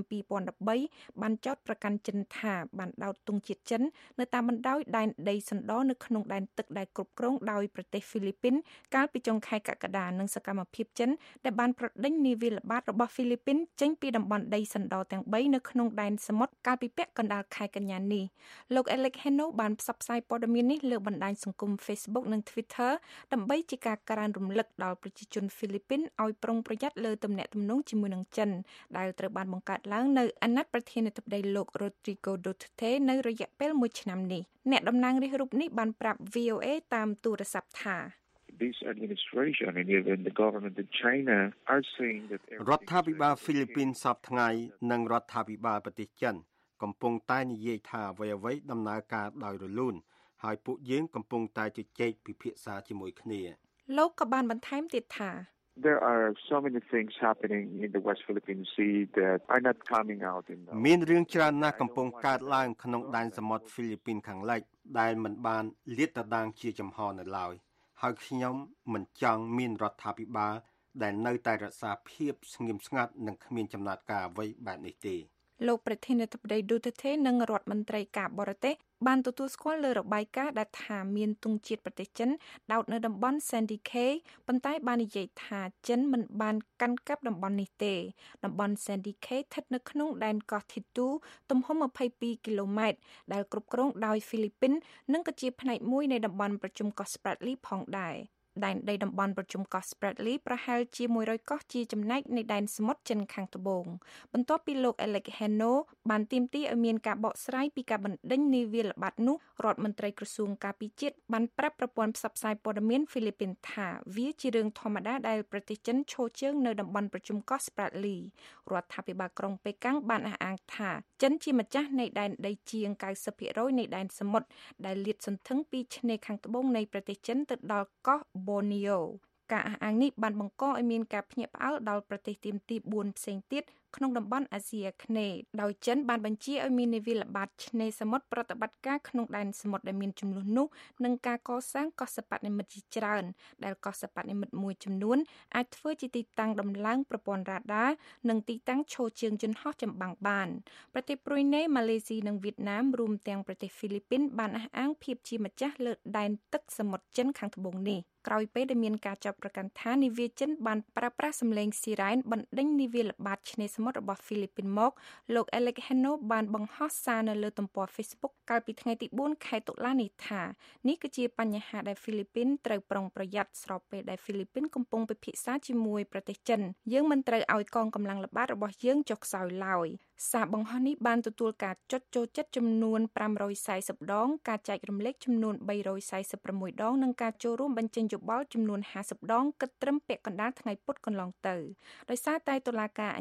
2013បានចោទប្រកាន់ចិនថាបានដោតទង់ជាតិចិននៅតាមបណ្ដោយដែនដីសណ្ដនៅក្នុងដែនទឹកដែលគ្រប់គ្រងដោយប្រទេសហ្វីលីពីនកាលពីចុងខែកក្កដានិងសកម្មភាពចិនដែលបានប្រដេញនាវាល្បាតរបស់ហ្វីលីពីនចេញពីតំបន់ដីសណ្ដទាំង3នៅក្នុងដែនសមុទ្រកាលពីពាក់កណ្ដាលខែកញ្ញានេះលោក Alejandro បានផ្សព្វផ្សាយព័ត៌មាននេះលើបណ្ដាញសង្គម Facebook និង Twitter ដើម្បីជាការក្រើនរំលឹកដល់ប្រជាជនហ្វីលីពីនឲ្យប្រុងប្រយ័ត្នលើទំនាក់ទំនងជាមួយនឹងចិនដែលត្រូវបានបង្កើតឡើងនៅអាណត្តិប្រធានាធិបតីលោក Rodrigo Duterte នៅរយៈពេល1ឆ្នាំនេះអ្នកតំណាងរាស្ត្ររូបនេះបានប្រាប់ VOA តាមទូរស័ព្ទថា This administration and even the government in China are saying that រដ្ឋាភិបាលហ្វីលីពីនសពថ្ងៃនិងរដ្ឋាភិបាលប្រទេសចិនកំពុងតែនិយាយថាអ្វីៗដំណើរការដោយរលូនហើយពួកយើងកំពុងតែជជែកពិភាក្សាជាមួយគ្នាលោកក៏បានបន្ថែមទៀតថា There are so many things happening in the West Philippine Sea that are not coming out in the មានរឿងច្រើនណាស់កំពុងកើតឡើងក្នុងដែនសមុទ្រហ្វីលីពីនខាងលិចដែលមិនបានលាតត្រដាងជាចំហនៅឡើយហើយខ្ញុំមិនចង់មានរដ្ឋាភិបាលដែលនៅតែរក្សាភាពស្ងៀមស្ងាត់និងគ្មានចំណាត់ការអ្វីបែបនេះទេលោកប្រធានាធិបតី Duterte និងរដ្ឋមន្ត្រីការបរទេសបានទទួលស្គាល់លើរបាយការណ៍ដែលថាមានទង់ជាតិប្រទេសចិនដោតនៅតំបន់ Sandy Cay ប៉ុន្តែបាននិយាយថាចិនមិនបានកាន់កាប់តំបន់នេះទេតំបន់ Sandy Cay ស្ថិតនៅក្នុងដែនកោះ Thitu ទំហំ22គីឡូម៉ែត្រដែលគ្រប់គ្រងដោយហ្វីលីពីននិងក៏ជាផ្នែកមួយនៃតំបន់ប្រជុំកោះ Spratly ផងដែរដែនដីតំបន់ប្រជុំកោះ Spratly ប្រហែលជា100កោះជាចំណែកនៃដែនសមុទ្រចិនខាងត្បូងបន្ទាប់ពីលោក Alejandro បានទាមទារឲ្យមានការបកស្រាយពីការបណ្ដេញនាវាល្បាតនោះរដ្ឋមន្ត្រីក្រសួងការពារជាតិបានប្រាប់ប្រព័ន្ធផ្សព្វផ្សាយព័ត៌មានហ្វីលីពីនថាវាជារឿងធម្មតាដែលប្រទេសចិនឈរជើងនៅតំបន់ប្រជុំកោះ Spratly រដ្ឋាភិបាលក្រុងប៉េកាំងបានអះអាងថាចិនជាម្ចាស់នៃដែនដីជាង 90% នៃដែនសមុទ្រដែលលាតសន្ធឹងពីឆ្នេរខាងត្បូងនៃប្រទេសចិនទៅដល់កោះBorneo ការអះអាងនេះបានបង្កឲ្យមានការភ្ញាក់ផ្អើលដល់ប្រទេសទាមទារ4ផ្សេងទៀតក្នុងតំបន់អាស៊ីអាគ្នេយ៍ដោយចិនបានបញ្ជាឲ្យមាននាវាល្បាតឆ្នេរសមុទ្រប្រតិបត្តិការក្នុងដែនសមុទ្រដែលមានចំនួននោះនិងការកសាងកោះសិប្បនិម្មិតជាច្រើនដែលកោះសិប្បនិម្មិតមួយចំនួនអាចធ្វើជាទីតាំងដំឡើងប្រព័ន្ធរ៉ាដានិងទីតាំងឈរជើងយន្តហោះចម្បាំងបានប្រទេសប្រ៊ុយណេម៉ាឡេស៊ីនិងវៀតណាមរួមទាំងប្រទេសហ្វីលីពីនបានអះអាងភាពជាម្ចាស់លើដែនទឹកសមុទ្រចិនខាងត្បូងនេះក្រោយពេលដែលមានការចាប់ប្រកាន់ថានាវាចិនបានប្រើប្រាស់សម្លេងស៊ីរ៉ែនបណ្ដេញនាវាល្បាតឆ្នេរសមុទ្ររបស់ហ្វីលីពីនមកលោក Alejandro បានបង្ហោះសារនៅលើទំព័រ Facebook កាលពីថ្ងៃទី4ខែតុលានេះថានេះគឺជាបញ្ហាដែលហ្វីលីពីនត្រូវប្រុងប្រយ័ត្នស្របពេលដែលហ្វីលីពីនកំពុងពិភាក្សាជាមួយប្រទេសចិនយើងមិនត្រូវឲ្យកងកម្លាំងល្បាតរបស់យើងចុះខ្សោយឡើយសារបង្ហោះនេះបានទទួលការចុចចូលចិត្តចំនួន540ដងការចែករំលែកចំនួន346ដងនិងការចូលរួមបញ្ចេញយោបល់ចំនួន50ដងគិតត្រឹមពាក់កណ្ដាលថ្ងៃពុធកន្លងទៅដោយសារតែតុលាការអាជ្ញាកណ្ដាល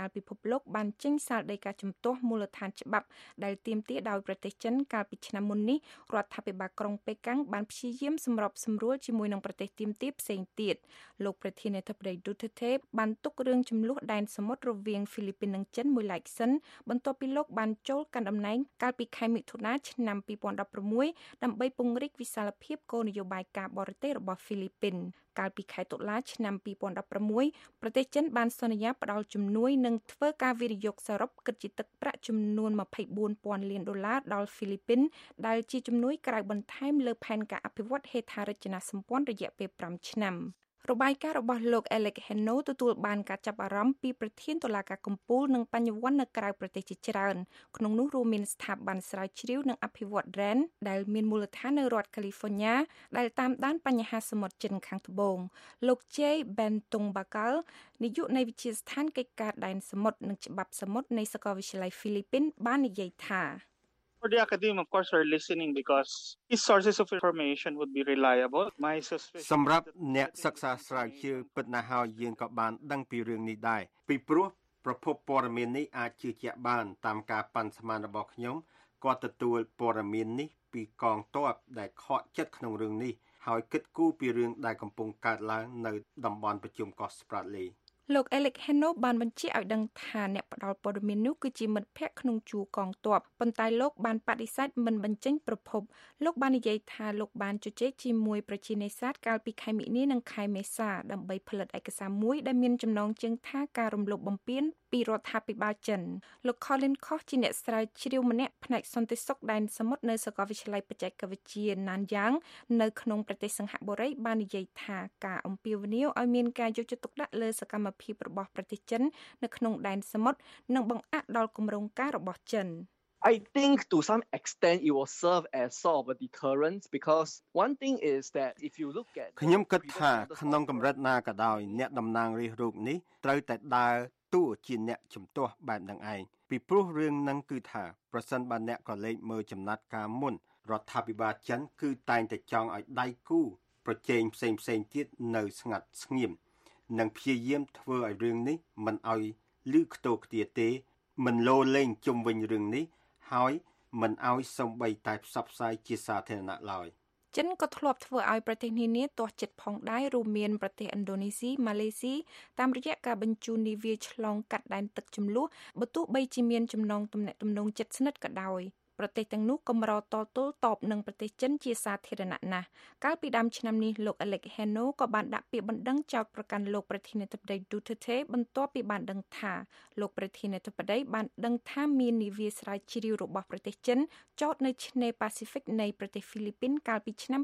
លពិភពលោកបានចេញសារដីកាជំទាស់មូលដ្ឋានច្បាប់ដែលទាមទារដោយប្រទេសចិនកាលពីឆ្នាំមុននេះរដ្ឋាភិបាលក្រុងប៉េកាំងបានព្យាយាមសម្របសម្រួលជាមួយនឹងប្រទេសទាមទារផ្សេងទៀតលោកប្រធានាធិបតី Duterte បានទុករឿងចំនួនដែនសមុទ្ររវាងហ្វីលីពីននិងចិនមួយឡែកសិនបន្ទាប់ពីលោកបានចូលកាន់តំណែងកាលពីខែមិថុនាឆ្នាំ2016ដើម្បីពង្រីកវិសាលភាពគោលនយោបាយការបរទេសរបស់ហ្វីលីពីនកាលពីខែតុលាឆ្នាំ2016ប្រទេសចិនបានសន្យាផ្តល់ជំនួយនិងធ្វើការវិនិយោគសរុបគិតជាទឹកប្រាក់ចំនួន$24,000 លានដល់ហ្វីលីពីនដែលជាជំនួយក្រៅបន្ថែមលើផែនការអភិវឌ្ឍហេដ្ឋារចនាសម្ព័ន្ធរយៈពេល5ឆ្នាំរបាយការណ៍របស់លោក Alex Heno ទទួលបានការចាប់អារម្មណ៍ពីប្រធានតុលាការកំពូលនិងបញ្ញវន្តនៅក្រៅប្រទេសជាច្រើនក្នុងនោះរួមមានស្ថាប័នស្រាវជ្រាវនិងអភិវឌ្ឍ RAND ដែលមានមូលដ្ឋាននៅរដ្ឋ California ដែលតាមដានបញ្ហាសមុទ្រចិនខាងត្បូងលោក Jay Bentong Bakal នាយកនៃវិទ្យាស្ថានកិច្ចការដែនសមុទ្រនិងច្បាប់សមុទ្រនៃសាកលវិទ្យាល័យហ្វីលីពីនបាននិយាយថា For the academy, of course, we're listening because his sources of information would be reliable. My suspicion សម្រាប់អ្នកសិក្សាស្រាវជ្រាវពិតណាស់ហើយយើងក៏បានដឹងពីរឿងនេះដែរពីព្រោះប្រភពព័ត៌មាននេះអាចជឿជាក់បានតាមការប៉ាន់ស្មានរបស់ខ្ញុំគាត់ទទួលព័ត៌មាននេះពីកងទ័ពដែលខកចិត្តក្នុងរឿងនេះហើយគិតគូរពីរឿងដែលកំពុងកើតឡើងនៅតំបន់ប្រជុំកោះ Spratly លោក Alex Heno បានបញ្ជាក់ឲ្យដឹងថាអ្នកផ្ដល់ព័ត៌មាននោះគឺជាមិត្តភ័ក្តិក្នុងជួរកងទ័ពប៉ុន្តែលោកបានបដិសេធមិនបញ្ចេញប្រភពលោកបាននិយាយថាលោកបានជជែកជាមួយប្រជានេសាទកាលពីខែមិនិនានិងខែមេសាដើម្បីផលិតឯកសារមួយដែលមានចំណងជើងថាការរំលោភបំពានពីរដ្ឋាភិបាលចិនលោក Colin Koch ជាអ្នកស្រាវជ្រាវម្នាក់ផ្នែកសន្តិសុខដែនសមុទ្រនៅសាកលវិទ្យាល័យបច្ចេកវិទ្យា Nanyang នៅក្នុងប្រទេសសិង្ហបុរីបាននិយាយថាការអំពាវនាវឲ្យមានការយកចិត្តទុកដាក់លើសកម្មភាពរបស់ប្រទេសចិននៅក្នុងដែនសមុទ្រនិងបង្អាក់ដល់គម្រោងការរបស់ចិន I think to some extent it will serve as sort of a deterrent because one thing is that if you look at ខ្ញុំគិតថាក្នុងកម្រិតណាក៏ដោយអ្នកតំណាងរាស្ត្ររូបនេះត្រូវតែដើរតួជាអ្នកជំទាស់បែបនឹងឯងពីព្រោះរឿងនឹងគឺថាប្រសិនបើអ្នកក៏លេចមើលចំណាត់ការមុនរដ្ឋាភិបាលចិនគឺតែងតែចង់ឲ្យដៃគូប្រជែងផ្សេងទៀតនៅស្ងាត់ស្ងៀមនិងព្យាយាមធ្វើឲ្យរឿងនេះមិនឲ្យលឺខ្ទោខ្ទាទេមិនលោលែងជុំវិញរឿងនេះហើយមិនឲ្យសំបីតែផ្សព្វផ្សាយជាសាធារណៈឡើយចិនក៏ធ្លាប់ធ្វើឲ្យប្រទេសនានាទាស់ចិត្តផងដែររួមមានប្រទេសឥណ្ឌូនេស៊ីម៉ាឡេស៊ីតាមរយៈការបញ្ជូននាវាឆ្លងកាត់ដែនទឹកជម្លោះបើទោះបីជាមានចំណងទំនាក់ទំនងជិតស្និទ្ធក៏ដោយប្រទេសទាំងនោះកម្រតទល់តបនឹងប្រទេសចិនជាសាធារណៈណាស់កាលពីដើមឆ្នាំនេះលោក Alex Heno ក៏បានដាក់ពាក្យបណ្ដឹងចោទប្រកាន់លោកប្រធានាធិបតី Duterte បន្ទាប់ពីបានដឹងថាលោកប្រធានាធិបតីបានដឹងថាមាននាវាស្រាវជ្រាវរបស់ប្រទេសចិនចតនៅឆ្នេរប៉ាស៊ីហ្វិកនៃប្រទេសហ្វីលីពីនកាលពីឆ្នាំ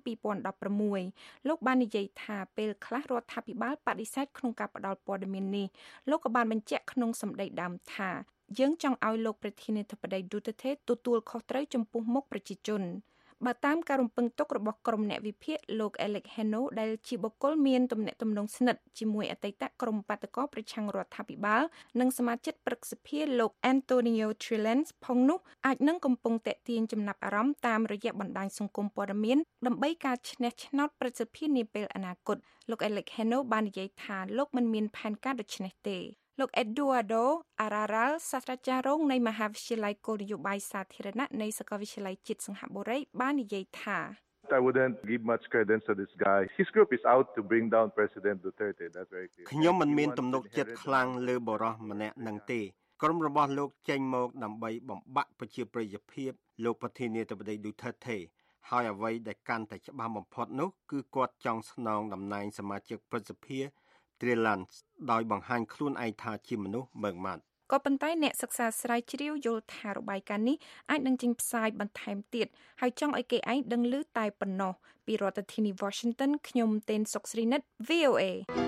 2016លោកបាននិយាយថាពេលខ្លះរដ្ឋាភិបាលបដិសេធក្នុងការផ្តល់ព័ត៌មាននេះលោកក៏បានបញ្ជាក់ក្នុងសម្ដីដើមថាយើងចង់ឲ្យលោកប្រធានាធិបតី Duterte ទទួលខុសត្រូវចំពោះមុខប្រជាជនបើតាមការរំពឹងទុករបស់ក្រុមអ្នកវិភាគលោក Alex Heno ដែលជាបុគ្គលមានទំនាក់ទំនងស្និទ្ធជាមួយអតីតក្រុមបាតកោប្រឆាំងរដ្ឋាភិបាលនិងសមាជិកព្រឹទ្ធសភាលោក Antonio Trilens ផងនោះអាចនឹងកំពុងតាក់ទាញចំណាប់អារម្មណ៍តាមរយៈបណ្ដាញសង្គមព័ត៌មានដើម្បីការឈ្នះឆ្នោតប្រសិទ្ធភាពនាពេលអនាគតលោក Alex Heno បាននិយាយថាលោកមិនមានផែនការដូច្នេះទេលោក Eduardo Araral សាស្ត្រាចារ្យរងនៃមហាវិទ្យាល័យគោលនយោបាយសាធារណៈនៃសាកលវិទ្យាល័យជាតិសិង្ហបុរីបាននិយាយថា I wouldn't give much credence to this guy. His group is out to bring down President Duterte. That's very clear. ខ្ញុំមិនមានទំនុកចិត្តខ្លាំងលើបរិសម្នាក់នឹងទេក្រុមរបស់លោកចេញមកដើម្បីបំបាក់ប្រជាប្រិយភាពលោកប្រធានាធិបតី Duterte ហើយអ្វីដែលកាន់តែច្បាស់បំផុតនោះគឺគាត់ចង់ស្នងតំណែងសមាជិកព្រឹទ្ធសភាTrilens ដោយបង្ហាញខ្លួនឯងថាជាមនុស្សម៉ឺងម៉ាត់ក៏ប៉ុន្តែអ្នកសិក្សាស្រាវជ្រាវយល់ថារបាយការណ៍នេះអាចនឹងចេញផ្សាយបន្ថែមទៀតហើយចង់ឲ្យគេឯងដឹងឮតែប៉ុណ្ណោះពីរដ្ឋធានី Washington ខ្ញុំទេនសុកស្រីនិត VOA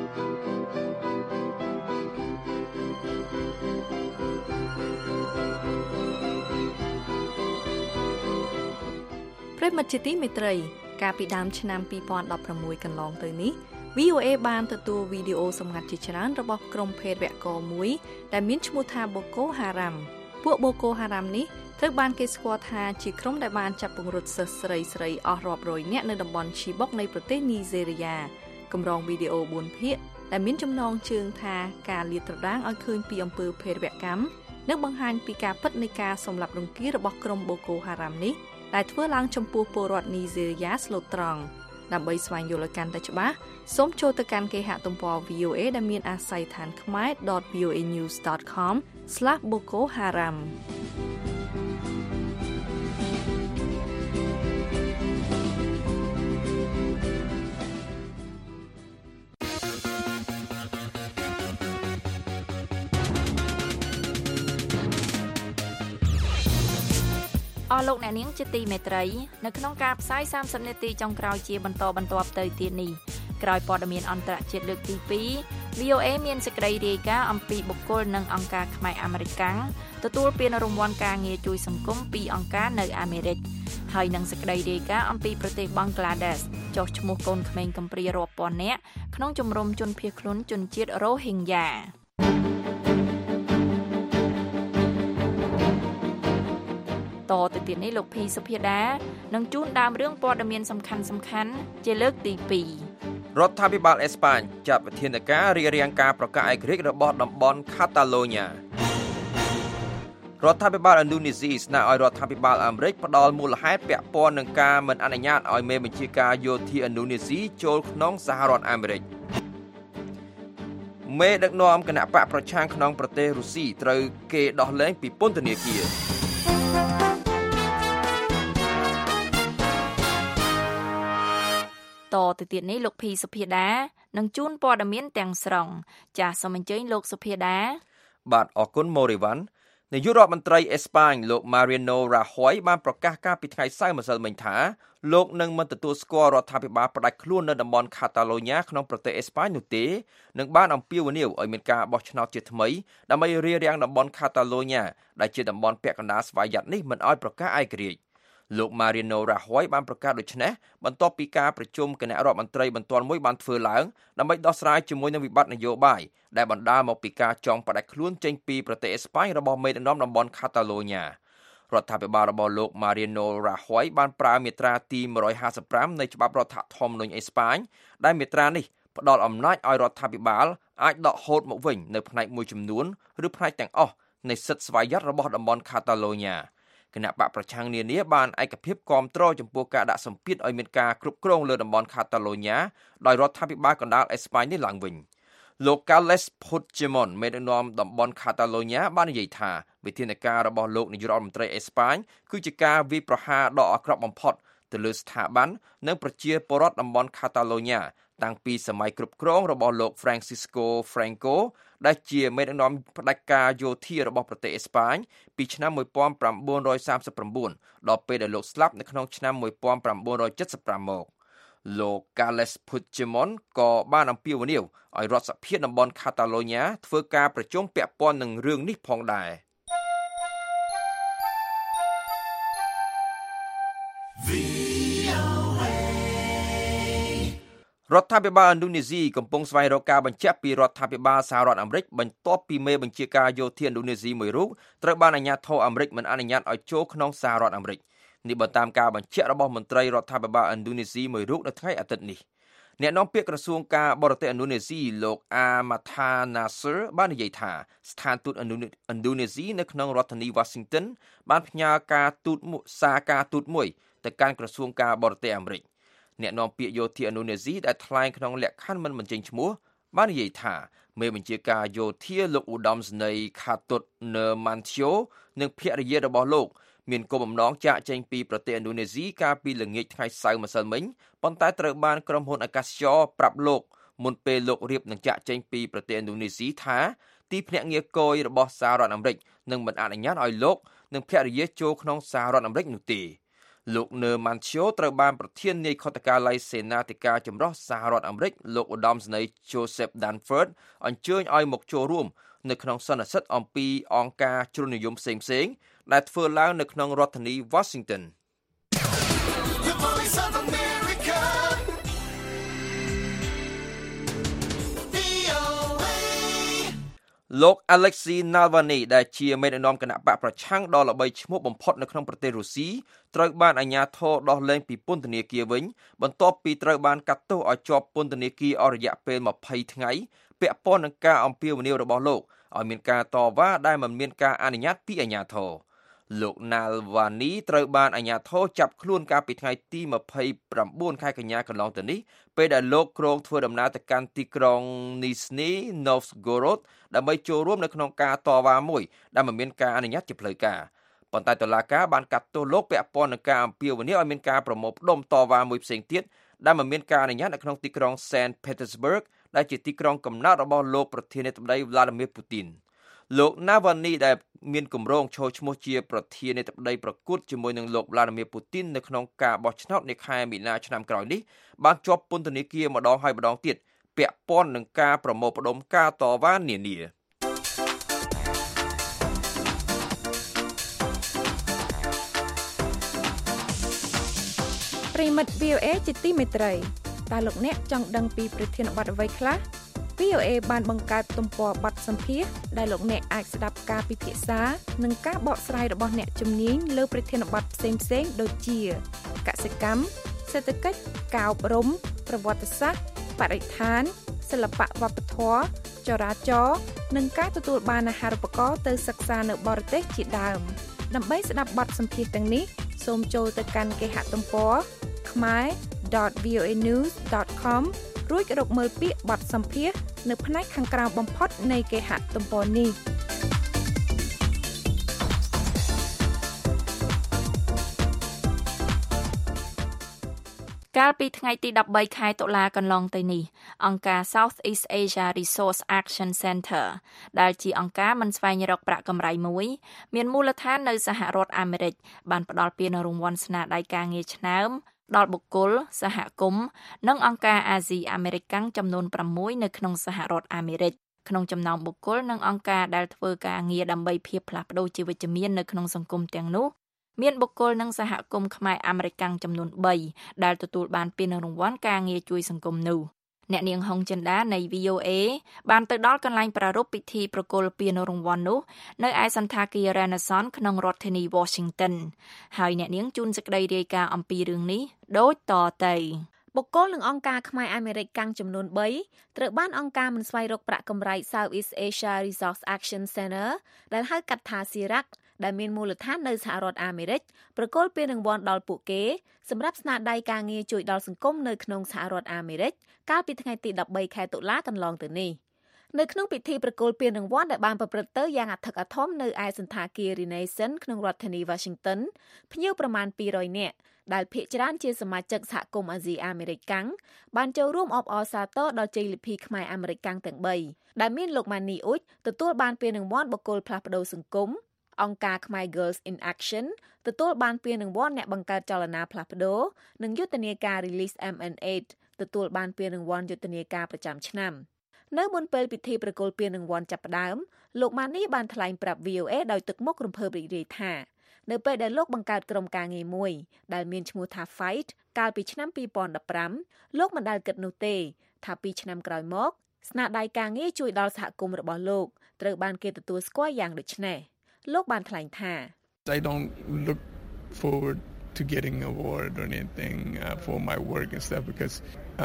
ប្រិមត្តជាទីមេត្រីកាលពីដើមឆ្នាំ2016កន្លងទៅនេះVOA បានទទួលវីដេអូសម្ងាត់ជាច្រើនរបស់ក្រុមភេរវករមួយដែលមានឈ្មោះថា Boko Haram ពួក Boko Haram នេះត្រូវបានគេស្គាល់ថាជាក្រុមដែលបានចាប់ពង្រត់សិស្សស្រីអស់រាប់រយនាក់នៅតំបន់ Chibok នៃប្រទេសនីហ្សេរីយ៉ាកម្រងវីដេអូ4ភាគដែលមានចំណងជើងថាការលាតត្រដាងឲ្យឃើញពីអំពើភេរវកម្មនិងបង្ហាញពីការពិតនៃការសម្លាប់រង្គាលរបស់ក្រុម Boko Haram នេះដែលធ្វើឡើងចំពោះពលរដ្ឋនីហ្សេរីយ៉ាស្លូតត្រង់ដើម្បីស្វែងយល់ឲ្យកាន់តែច្បាស់សូមចូលទៅកាន់គេហទំព័រ VOA ដែលមានអាស័យដ្ឋានខ្មែរ .voanews.com/Boko Haramអស់លោកអ្នកនាងជាទីមេត្រីនៅក្នុងការផ្សាយ30នាទីចុងក្រោយជាបន្តបន្ទាប់ទៅទៀតនេះក្រោយព័ត៌មានអន្តរជាតិលើកទី2 VOA មានសេចក្តីរាយការណ៍អំពីបុគ្គលនិងអង្គការខ្មែរអាមេរិកទទួលពានរង្វាន់ការងារជួយសង្គមពីអង្គការនៅអាមេរិកហើយនឹងសេចក្តីរាយការណ៍អំពីប្រទេសបង់ក្លាដេសចុះឈ្មោះកូនក្មេងកំព្រារាប់ពាន់នាក់ក្នុងជំរំជនភៀសខ្លួនជនជាតិរ៉ូហីងយ៉ាតទៅទៀតនេះលោកភីសុភាដានឹងជួនដើមរឿងព័ត៌មានសំខាន់ជាលើកទី2 រដ្ឋាភិបាលអេស្ប៉ាញចាត់វិធានការរារាំងការប្រកាសឯករាជ្យរបស់តំបន់ Catalonia រដ្ឋាភិបាលឥណ្ឌូនេស៊ីស្នើឲ្យរដ្ឋាភិបាលអាមេរិកផ្ដល់មូលហេតុពាក់ព័ន្ធនឹងការមិនអនុញ្ញាតឲ្យមេបញ្ជាការយោធាឥណ្ឌូនេស៊ីចូលក្នុងសហរដ្ឋអាមេរិកមេដឹកនាំគណៈបកប្រឆាំងក្នុងប្រទេសរុស្ស៊ីត្រូវគេដោះលែងពីពន្ធនាគារតទៅទៀតនេះលោកភីសុភាដានឹងជួនព័ត៌មានទាំងស្រុងចាសសូមអញ្ជើញលោកសុភាដាបាទអរគុណម៉ូរីវ៉ាន់នាយករដ្ឋមន្ត្រីអេស្ប៉ាញលោក Mariano Rajoy បានប្រកាសកាលពីថ្ងៃសៅរ៍ម្សិលមិញថាលោកនឹងមិនទទួលស្គាល់រដ្ឋាភិបាលផ្ដាច់ខ្លួននៅតំបន់ Catalonia ក្នុងប្រទេសអេស្ប៉ាញនោះទេនឹងបានអំពាវនាវឲ្យមានការបោះឆ្នោតជាថ្មីដើម្បីរារាំងតំបន់ Catalonia ដែលជាតំបន់ពាក់កណ្ដាលស្វយ័តនេះមិនឲ្យប្រកាសឯករាជ្យលោក Mariano Rajoy បានប្រកាសដូចនេះបន្ទាប់ពីការប្រជុំគណៈរដ្ឋមន្ត្រីបន្ទាន់មួយបានធ្វើឡើងដើម្បីដោះស្រាយជាមួយនឹងវិបត្តិនយោបាយដែលបណ្ដាលមកពីការចង់ផ្ដាច់ខ្លួនចេញពីប្រទេសអេស្ប៉ាញរបស់មេដឹកនាំតំបន់ Catalonia រដ្ឋាភិបាលរបស់លោក Mariano Rajoy បានប្រើមាត្រាទី155នៃច្បាប់រដ្ឋធម្មនុញ្ញអេស្ប៉ាញដែលមាត្រានេះផ្ដល់អំណាចឲ្យរដ្ឋាភិបាលអាចដកហូតមកវិញនៅផ្នែកមួយចំនួនឬផ្នែកទាំងអស់នៃសិទ្ធិស្វយ័តរបស់តំបន់ Cataloniaគណៈបកប្រឆាំងនានាបានឯកភាពគាំទ្រចំពោះការដាក់សម្ពាធឲ្យមានការគ្រប់គ្រងលើតំបន់ Catalonia ដោយរដ្ឋាភិបាលកណ្ដាលអេស្ប៉ាញនេះឡើងវិញលោក Carles Puigdemont មេដឹកនាំតំបន់ Catalonia បាននិយាយថាវិធានការរបស់លោកនាយករដ្ឋមន្ត្រីអេស្ប៉ាញគឺជាការវាយប្រហារដ៏អាក្រក់បំផុតទៅលើស្ថាប័ននិងប្រជាពលរដ្ឋតំបន់ Catalonia តាំងពីសម័យគ្រប់គ្រងរបស់លោក Francisco Franco ដែលជាមេដឹកនាំផ្ដាច់ការយោធារបស់ប្រទេសអេស្ប៉ាញពីឆ្នាំ1939ដល់ពេលដែលលោកស្លាប់នៅក្នុងឆ្នាំ1975មកលោក Carles Puigdemont ក៏បានអំពាវនាវឲ្យរដ្ឋសភាតំបន់ Catalonia ធ្វើការប្រជុំពាក់ព័ន្ធនឹងរឿងនេះផងដែររដ្ឋាភិបាលឥណ្ឌូនេស៊ីកំពុងស្វែងរកការបញ្ជាក់ពីរដ្ឋាភិបាលសហរដ្ឋអាមេរិកបន្ទាប់ពីមេបញ្ជាការយោធាឥណ្ឌូនេស៊ីមួយរូបត្រូវបានអាជ្ញាធរអាមេរិកមិនអនុញ្ញាតឲ្យចូលក្នុងសហរដ្ឋអាមេរិកនេះបើតាមការបញ្ជាក់របស់មន្ត្រីរដ្ឋាភិបាលឥណ្ឌូនេស៊ីមួយរូបនៅថ្ងៃអាទិត្យនេះអ្នកនាំពាក្យក្រសួងការបរទេសឥណ្ឌូនេស៊ីលោក Amartha Nasir បាននិយាយថាស្ថានទូតឥណ្ឌូនេស៊ីនៅក្នុងរដ្ឋធានី Washington បានផ្ញើការទូតមួយទៅកាន់ក្រសួងការបរទេសអាមេរិកអ្នកនាំពាក្យយោធាឥណ្ឌូនេស៊ីដែលថ្លែងក្នុងលក្ខខណ្ឌមិនបញ្ចេញឈ្មោះបាននិយាយថាមេបញ្ជាការយោធាលោកឧត្តមសេនីយ៍ Khattut Nurmantio និងភរិយារបស់លោកមានគោលបំណងចាកចេញពីប្រទេសឥណ្ឌូនេស៊ីកាលពីល្ងាចថ្ងៃសៅរ៍ម្សិលមិញប៉ុន្តែត្រូវបានក្រុមហ៊ុនអាកាសចរប្រាប់លោកមុនពេលលោករៀបនឹងចាកចេញពីប្រទេសឥណ្ឌូនេស៊ីថាទីភ្នាក់ងារគយរបស់សហរដ្ឋអាមេរិកនឹងមិនអនុញ្ញាតឲ្យលោកនិងភរិយាចូលក្នុងសហរដ្ឋអាមេរិកនោះទេលោក Nurmantio ត្រូវបានប្រធាននាយខុទ្ទកាល័យសេនាធិការចម្រុះសហរដ្ឋអាមេរិកលោកឧត្តមសេនីយ៍ Joseph Dunford អញ្ជើញឲ្យមកចូលរួមនៅក្នុងសន្និសីទអំពីអង្គការជ្រុលនិយមផ្សេងៗដែលធ្វើឡើងនៅក្នុងរដ្ឋធានី Washington The Voice of America VOA លោក Alexei Navalny ដែលជាមេដឹកនាំគណៈបកប្រឆាំងដ៏ល្បីឈ្មោះបំផុតនៅក្នុងប្រទេសរុស្ស៊ីត្រូវបានអាជ្ញាធរដោះលែងពីពន្ធនាគារវិញបន្ទាប់ពីត្រូវបានកាត់ទោសឲ្យជាប់ពន្ធនាគារអស់រយៈពេល20ថ្ងៃពាក់ព័ន្ធនឹងការអំពាវនាវរបស់លោកឲ្យមានការតវ៉ាដែលមិនមានការអនុញ្ញាតពីអាជ្ញាធរលោក Navalny ត្រូវបានអាជ្ញាធរចាប់ខ្លួនកាលពីថ្ងៃទី29ខែកញ្ញាកន្លងទៅនេះពេលដែលលោកគ្រងធ្វើដំណើរទៅកាន់ទីក្រុង Nizhny Novgorod ដើម្បីចូលរួមនៅក្នុងការតវ៉ាមួយដែលមិនមានការអនុញ្ញាតជាផ្លូវការប៉ុន្តែតុលាការបានកាត់ទោសលោកពាក់ព័ន្ធនឹងការអំពាវនាវឲ្យមានការប្រមូលផ្ដុំតវ៉ាមួយផ្សេងទៀតដែលមិនមានការអនុញ្ញាតនៅក្នុងទីក្រុង St. Petersburg ដែលជាទីក្រុងកំណើតរបស់លោកប្រធានាធិបតី Vladimir Putin លោក Navalny ដែលមានគម្រោងចូលឈ្មោះជាប្រធានាធិបតីប្រកួតជាមួយនឹងលោក Vladimir Putin នៅក្នុងការបោះឆ្នោតនាខែមីនាឆ្នាំក្រោយនេះបានជាប់ពន្ធនាគារម្ដងហើយម្ដងទៀតពាក់ព័ន្ធនឹងការប្រមូលផ្ដុំការតវ៉ានានាប្រិមិត្ត VOA ជាទីមេត្រីតើលោកអ្នកចង់ដឹងពីប្រធានបទអ្វីខ្លះ VOA បានបង្កើតទំព័របទសម្ភាសន៍ដែលលោកអ្នកអាចស្ដាប់ការពិភាក្សានិងការបកស្រាយរបស់អ្នកជំនាញលើប្រធានបទផ្សេងៗដូចជាកសិកម្មសេដ្ឋកិច្ចការអប់រំប្រវត្តិសាស្ត្របរិស្ថានសិល្បៈវប្បធម៌ចរាចរណ៍និងការទទួលបានអាហារូបករណ៍ទៅសិក្សានៅបរទេសជាដើមដើម្បីស្ដាប់បទសម្ភាសន៍ទាំងនេះសូមចូលទៅកាន់គេហទំព័រ khmer.voanews.com រួចរកមើលពាក្យបទសម្ភាសន៍នៅផ្នែកខាងក្រោមបំផុតនៃគេហទំព័រនេះកាលពីថ្ងៃទី13ខែតុលាកន្លងទៅនេះអង្គការ Southeast Asia Resource Action Center ដែលជាអង្គការមិនស្វែងរកប្រាក់កម្រៃមួយមានមូលដ្ឋាននៅសហរដ្ឋអាមេរិកបានផ្ដល់ពានរង្វាន់ស្នាដៃការងារឆ្នើមដល់បុគ្គលសហគមន៍និងអង្គការអាស៊ីអាមេរិកចំនួន6នៅក្នុងសហរដ្ឋអាមេរិកក្នុងចំណោមបុគ្គលនិងអង្គការដែលធ្វើការងារដើម្បីភាពផ្លាស់ប្ដូរជាវិជ្ជមាននៅក្នុងសង្គមទាំងនោះមានបុគ្គលនិងសហគមន៍ខ្មែរអាមេរិកចំនួន3ដែលទទួលបានពានរង្វាន់ការងារជួយសង្គមនោះអ្នកនាងហុងចិន្តានៃ VOA បានទៅដល់កន្លែងប្រារព្ធពិធីប្រគល់ពានរង្វាន់នោះនៅឯសន្តាគារ Renaissance ក្នុងរដ្ឋធានី Washington ហើយអ្នកនាងជួនសេចក្តីរាយការណ៍អំពីរឿងនេះដូចតទៅបុគ្គលនិងអង្គការខ្មែរអាមេរិកចំនួន3ត្រូវបានអង្គការមិនស្វែងរកប្រាក់កម្រៃ Southeast Asia Resource Action Center ដែលហៅកាត់ថា SIRAC ដែលមានមូលដ្ឋាននៅសហរដ្ឋអាមេរិកប្រគល់ពានរង្វាន់ដល់ពួកគេសម្រាប់ស្នាដៃការងារជួយដល់សង្គមនៅក្នុងសហរដ្ឋអាមេរិកកាលពីថ្ងៃទី13ខែតុលាកន្លងទៅនេះនៅក្នុងពិធីប្រគល់ពានរង្វាន់ដែលបានប្រព្រឹត្តទៅយ៉ាងអធិកអធមនៅឯសន្តាគារ Renaissance ក្នុងរដ្ឋធានី Washington ភ្ញៀវប្រមាណ200នាក់ដែលភាគច្រើនជាសមាជិកសហគមន៍អាស៊ីអាមេរិកបានចូលរួមអបអរសាទរដល់ជ័យលាភីខ្មែរអាមេរិកទាំង3ដែលមានលោកម៉ានីអ៊ុចទទួលបានពានរង្វាន់បុគ្គលផ្លាស់ប្ដូរសង្គមអង្គការខ្មែរ Girls in Action ទទួលបានពានរង្វាន់អ្នកបង្កើតចលនាផ្លាស់ប្ដូរនិងយុទ្ធនាការ Release MN8 ទទួលបានពានរង្វាន់យុទ្ធនាការប្រចាំឆ្នាំនៅមុនពេលពិធីប្រគល់ពានរង្វាន់ចាប់ផ្ដើមលោកម៉ានីបានថ្លែងប្រាប់ VOA ដោយទឹកមុខរំភើបរីករាយថានៅពេលដែលលោកបង្កើតក្រុមការងារមួយដែលមានឈ្មោះថា Fight កាលពីឆ្នាំ2015លោកមិនដែលគិតនោះទេថា2ឆ្នាំក្រោយមកស្នាដៃការងារជួយដល់សហគមន៍របស់លោកត្រូវបានគេទទួលស្គាល់យ៉ាងដូចនេះលោកបានថ្លែងថា I don't look forward to getting an award or anything for my work and stuff because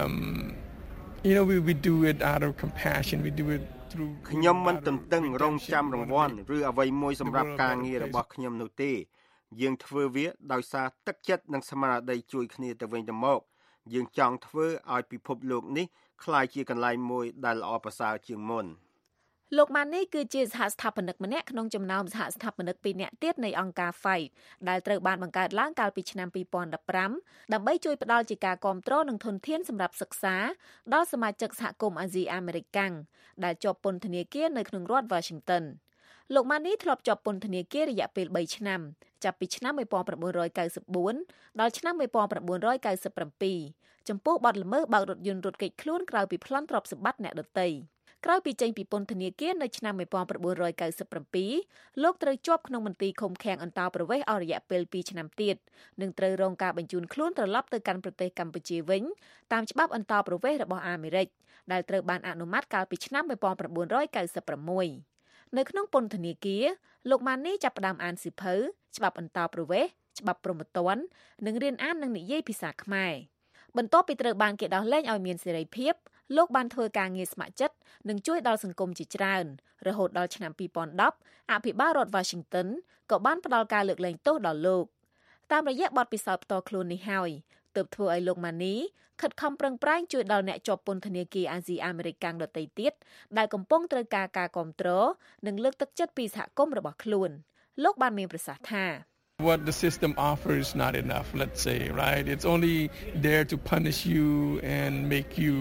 we do it out of compassion we do it through ខ្ញុំមិនទន្ទឹងរង់ចាំរង្វាន់ឬអ្វីមួយសម្រាប់ការងាររបស់ខ្ញុំនោះទេយើងធ្វើវាដោយសារទឹកចិត្តនិងស្មារតីជួយគ្នាទៅវិញទៅមកយើងចង់ធ្វើឲ្យពិភពលោកនេះក្លាយជាកន្លែងមួយដែលល្អប្រសើរជាងមុនលោកម៉ានីគឺជាសហស្ថាបនិកម្នាក់ក្នុងចំណោមសហស្ថាបនិក2នាក់ទៀតនៃអង្គការ Fight ដែលត្រូវបានបង្កើតឡើងកាលពីឆ្នាំ2015ដើម្បីជួយផ្ដល់ជាការគាំទ្រនិងធនធានសម្រាប់សិក្សាដល់សមាជិកសហគមន៍អាស៊ីអាមេរិកដែលជាប់ពន្ធនាគារនៅក្នុងរដ្ឋ Washington លោកម៉ានីធ្លាប់ជាប់ពន្ធនាគាររយៈពេល3ឆ្នាំចាប់ពីឆ្នាំ1994ដល់ឆ្នាំ1997ចំពោះបទល្មើសបើករថយន្តរត់គេចខ្លួនក្រៅពីប្លន់ទ្រព្យសម្បត្តិអ្នកដទៃក្រោយពីចេញពីពន្ធនាគារនៅឆ្នាំ1997លោកត្រូវជាប់ក្នុងមន្ទីរឃុំឃាំងអន្តោប្រវេសន៍អស់រយៈពេល2ឆ្នាំទៀតនិងត្រូវរងការបញ្ជូនខ្លួនត្រឡប់ទៅកាន់ប្រទេសកម្ពុជាវិញតាមច្បាប់អន្តោប្រវេសន៍របស់អាមេរិកដែលត្រូវបានអនុម័តកាលពីឆ្នាំ1996នៅក្នុងពន្ធនាគារលោកម៉ានីចាប់ផ្ដើមអានសៀវភៅច្បាប់អន្តោប្រវេសន៍ច្បាប់ព្រហ្មទណ្ឌនិងរៀនអាននិងនិយាយភាសាខ្មែរបន្ទាប់ពីត្រូវបានគេដោះលែងឲ្យមានសេរីភាពលោកបានធ្វើការងារស្ម័គ្រចិត្តនិងជួយដល់សង្គមជាច្រើនរហូតដល់ឆ្នាំ2010អភិបាលរដ្ឋ Washington ក៏បានផ្ដល់ការលើកលែងទោសដល់លោកតាមរយៈបទពិសោធន៍ផ្ទាល់ខ្លួននេះហើយទើបធ្វើឲ្យលោកម៉ានីខិតខំប្រឹងប្រែងជួយដល់អ្នកជាប់ពន្ធនាគារអាស៊ីអាមេរិកកាំងដទៃទៀតដែលកំពុងត្រូវការការគាំទ្រនិងលើកទឹកចិត្តពីសហគមន៍របស់ខ្លួនលោកបានមានប្រសាសន៍ថា What the system offers is not enough, let's say, right? It's only there to punish you and make you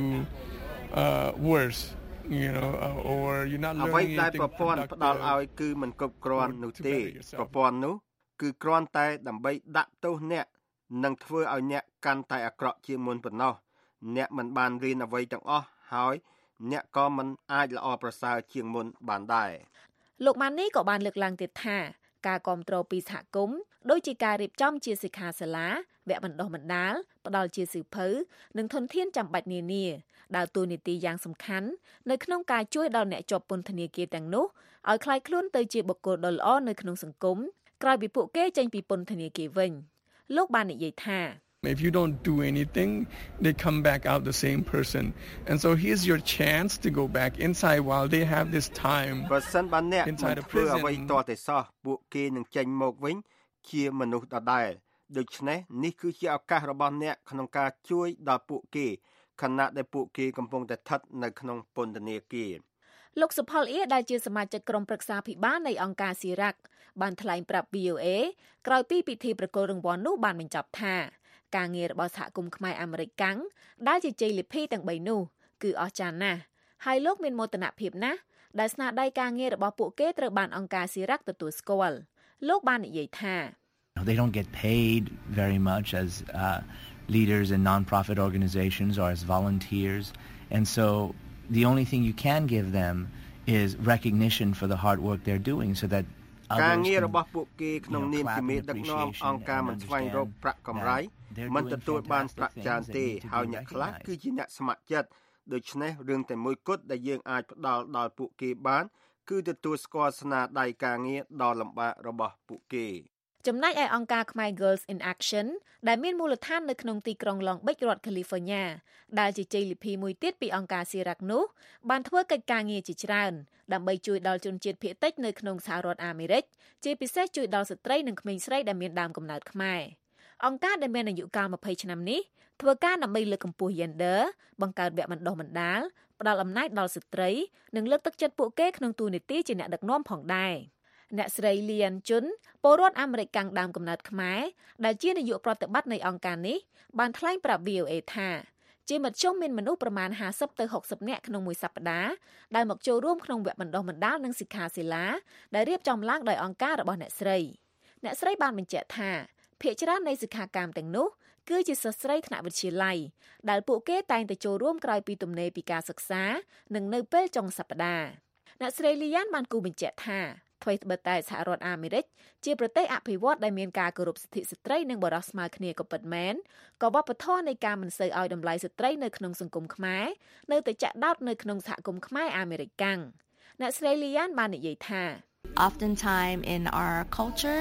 worse, you know, or you're not learning anything. អ្វីដែលប្រព័ន្ធផ្ដល់ឲ្យគឺមិនគ្រប់គ្រាន់នោះទេប្រព័ន្ធនោះគឺគ្រាន់តែដើម្បីដាក់ទោសអ្នកនិងធ្វើឲ្យអ្នកកាន់តែអាក្រក់ជាងមុនប៉ុណ្ណោះអ្នកមិនបានរៀនអ្វីទាំងអស់ហើយអ្នកក៏មិនអាចល្អប្រសើរជាងមុនបានដែរលោកម៉ានីក៏បានលើកឡើងទៀតថាការគាំទ្រពីសហគមន៍ដូចជាការរៀបចំជាសិក្ខាសាលាវគ្គបណ្ដុះបណ្ដាលផ្ដល់ជាសៀវភៅនិងធនធានចាំបាច់នានាដើរតួនាទីយ៉ាងសំខាន់នៅក្នុងការជួយដល់អ្នកជាប់ពន្ធនាគារទាំងនោះឲ្យក្លាយខ្លួនទៅជាបុគ្គលដ៏ល្អនៅក្នុងសង្គមក្រោយពីពួកគេចេញពីពន្ធនាគារវិញលោកបាននិយាយថា If you don't do anything, they come back out the same person. And so here's your chance to go back inside while they have this time. បើសិនបានអ្នកមិនធ្វើអ្វីតតែសោះពួកគេនឹងចេញមកវិញជាមនុស្សដដែលដូច្នេះនេះគឺជាឱកាសរបស់អ្នកក្នុងការជួយដល់ពួកគេខណៈដែលពួកគេកំពុងតែស្ថិតនៅក្នុងពន្ធនាគារលោកសុផលអៀដែលជាសមាជិកក្រុមប្រឹក្សាភិបាលនៃអង្គការស៊ីរ៉ាក់បានថ្លែងប្រាប់ VOA ក្រោយពីពិធីប្រគល់រង្វាន់នោះបានបញ្ចប់ថាការងាររបស់សហគមន៍ខ្មែរអាមេរិកកាំងដែលជាជ័យលាភីទាំង3នោះគឺអស្ចារ្យណាស់ហើយលោកមានមោទនភាពណាស់ដែលស្នាដៃការងាររបស់ពួកគេត្រូវបានអង្គការស៊ីរ៉ាក់ទទួលស្គាល់លោកបាននិយាយថា They don't get paid very much as leaders in non-profit organizations or as volunteers and so the only thing you can give them is recognition for the hard work they're doing so that ការងាររបស់ពួកគេក្នុងនាមជាមេដឹកនាំអង្គការមិនស្វែងរកប្រាក់កម្រៃមិនទទួលបានប្រាក់ច្រើនទេហើយអ្នកខ្លះគឺជាអ្នកស្ម័គ្រចិត្តដូច្នេះរឿងតែមួយគត់ដែលយើងអាចផ្ដល់ដល់ពួកគេបានគឺទទួលស្គាល់ស្នាដៃការងារដ៏លំបាករបស់ពួកគេចំណែកឯអង្គការខ្មែរ Girls in Action ដែលមានមូលដ្ឋាននៅក្នុងទីក្រុង Long Beach រដ្ឋ California ដែលជាជ័យលាភីមួយទៀតពីអង្គការស៊ីរ៉ាក់នោះបានធ្វើកិច្ចការងារជាច្រើនដើម្បីជួយដល់ជនជាតិភាគតិចនៅក្នុងសហរដ្ឋអាមេរិកជាពិសេសជួយដល់ស្ត្រីនិងក្មេងស្រីដែលមានដើមកំណើតខ្មែរអង្គការដែលមានអាយុកាល20ឆ្នាំនេះធ្វើការដើម្បីលើកកម្ពស់ gender បង្កើតវគ្គបណ្ដុះបណ្ដាលផ្ដល់អំណាចដល់ស្ត្រីនិងលើកទឹកចិត្តពួកគេក្នុងតួនាទីជាអ្នកដឹកនាំផងដែរអ្នកស្រីលីអានជុនពលរដ្ឋអាមេរិកកាំងដើមកំណើតខ្មែរដែលជានាយកប្រតិបត្តិនៃអង្គការនេះបានថ្លែងប្រាប់ VOA ថាជាមធ្យមមានមនុស្សប្រមាណ50ទៅ60នាក់ក្នុងមួយសប្តាហ៍ដែលមកចូលរួមក្នុងវគ្គបណ្ដុះបណ្ដាលនិងសិក្ខាសាលាដែលរៀបចំឡើងដោយអង្គការរបស់អ្នកស្រីបានបញ្ជាក់ថាភាគច្រើននៃសិក្ខាកាមទាំងនោះគឺជាសិស្សស្រីថ្នាក់វិទ្យាល័យដែលពួកគេតែងតែចូលរួមក្រោយពីទំនេរពីការសិក្សានិងនៅពេលចុងសប្តាហ៍អ្នកស្រីលីយ៉ានបានគូបញ្ជាក់ថាថ្មីត្បិតតែសហរដ្ឋអាមេរិកជាប្រទេសអភិវឌ្ឍដែលមានការគោរពសិទ្ធិស្ត្រីនិងបរិសុទ្ធស្មើគ្នាក៏ពិតមែនក៏វប្បធម៌នៃការមិនសូវឲ្យតម្លៃស្ត្រីនៅក្នុងសង្គមខ្មែរនៅតែចាក់ដោតនៅក្នុងសហគមន៍ខ្មែរអាមេរិកកាំងអ្នកស្រីលីយ៉ានបាននិយាយថា Oftentimes in our culture,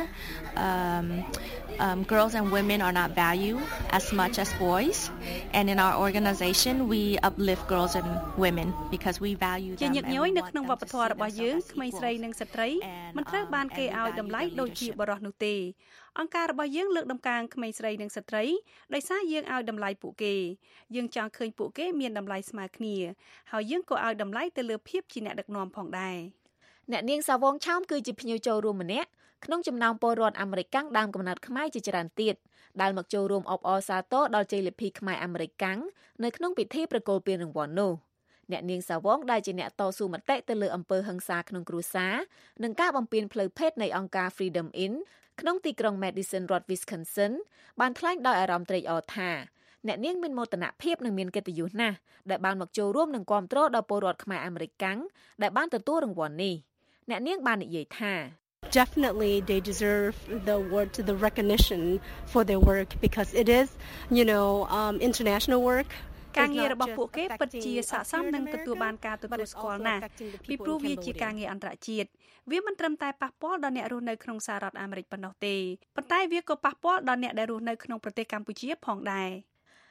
girls and women are not valued as much as boys. And in our organization, we uplift girls and women because we value them. ជាញឹកញយនៅក្នុងវប្បធម៌របស់យើងក្មេងស្រីនិងស្ត្រីមិនត្រូវបានគេឲ្យតម្លៃដូចជាបុរសនោះទេអង្គការរបស់យើងលើកតម្កើងក្មេងស្រីនិងស្ត្រីដោយសារយើងឲ្យតម្លៃពួកគេយើងចង់ឃើញពួកគេមានតម្លៃស្មើគ្នាហើយយើងក៏ឲ្យតម្លៃទៅលើភាពជាអ្នកដឹកនាំផងដែរអ្នកនាងសាវងឆោមគឺជាភ្ញៀវចូលរួមម្នាក់ក្នុងចំណោមពលរដ្ឋអាមេរិកកាំងដើមកំណើតខ្មែរជាច្រើនទៀតដែលមកចូលរួមអបអរសាទរដល់ជ័យលាភីខ្មែរអាមេរិកកាំងនៅក្នុងពិធីប្រគល់ពានរង្វាន់នោះអ្នកនាងសាវងដែលជាអ្នកតស៊ូមតិទៅលើអំពើហិង្សាក្នុងគ្រួសារនិងការបំពានផ្លូវភេទនៃអង្គការ Freedom In ក្នុងទីក្រុង Madison រដ្ឋ Wisconsin បានថ្លែងដោយអារម្មណ៍ត្រេកអរថាអ្នកនាងមានមោទនភាពនិងមានកិត្តិយសណាស់ដែលបានមកចូលរួមនិងគាំទ្រដល់ពលរដ្ឋខ្មែរអាមេរិកកាំងដែលបានទទួលរង្វាន់នេះអ្នកនាងបាននិយាយថា Definitely they deserve the award to the recognition for their work because it is international work ការងាររបស់ពួកគេពិតជាស័ក្តិសមនឹងទទួលបានការទទួលស្គាល់ណាស់ពីព្រោះវាជាការងារអន្តរជាតិវាមិនត្រឹមតែប៉ះពាល់ដល់អ្នករស់នៅក្នុងសហរដ្ឋអាមេរិកប៉ុណ្ណោះទេប៉ុន្តែវាក៏ប៉ះពាល់ដល់អ្នកដែលរស់នៅក្នុងប្រទេសកម្ពុជាផងដែរ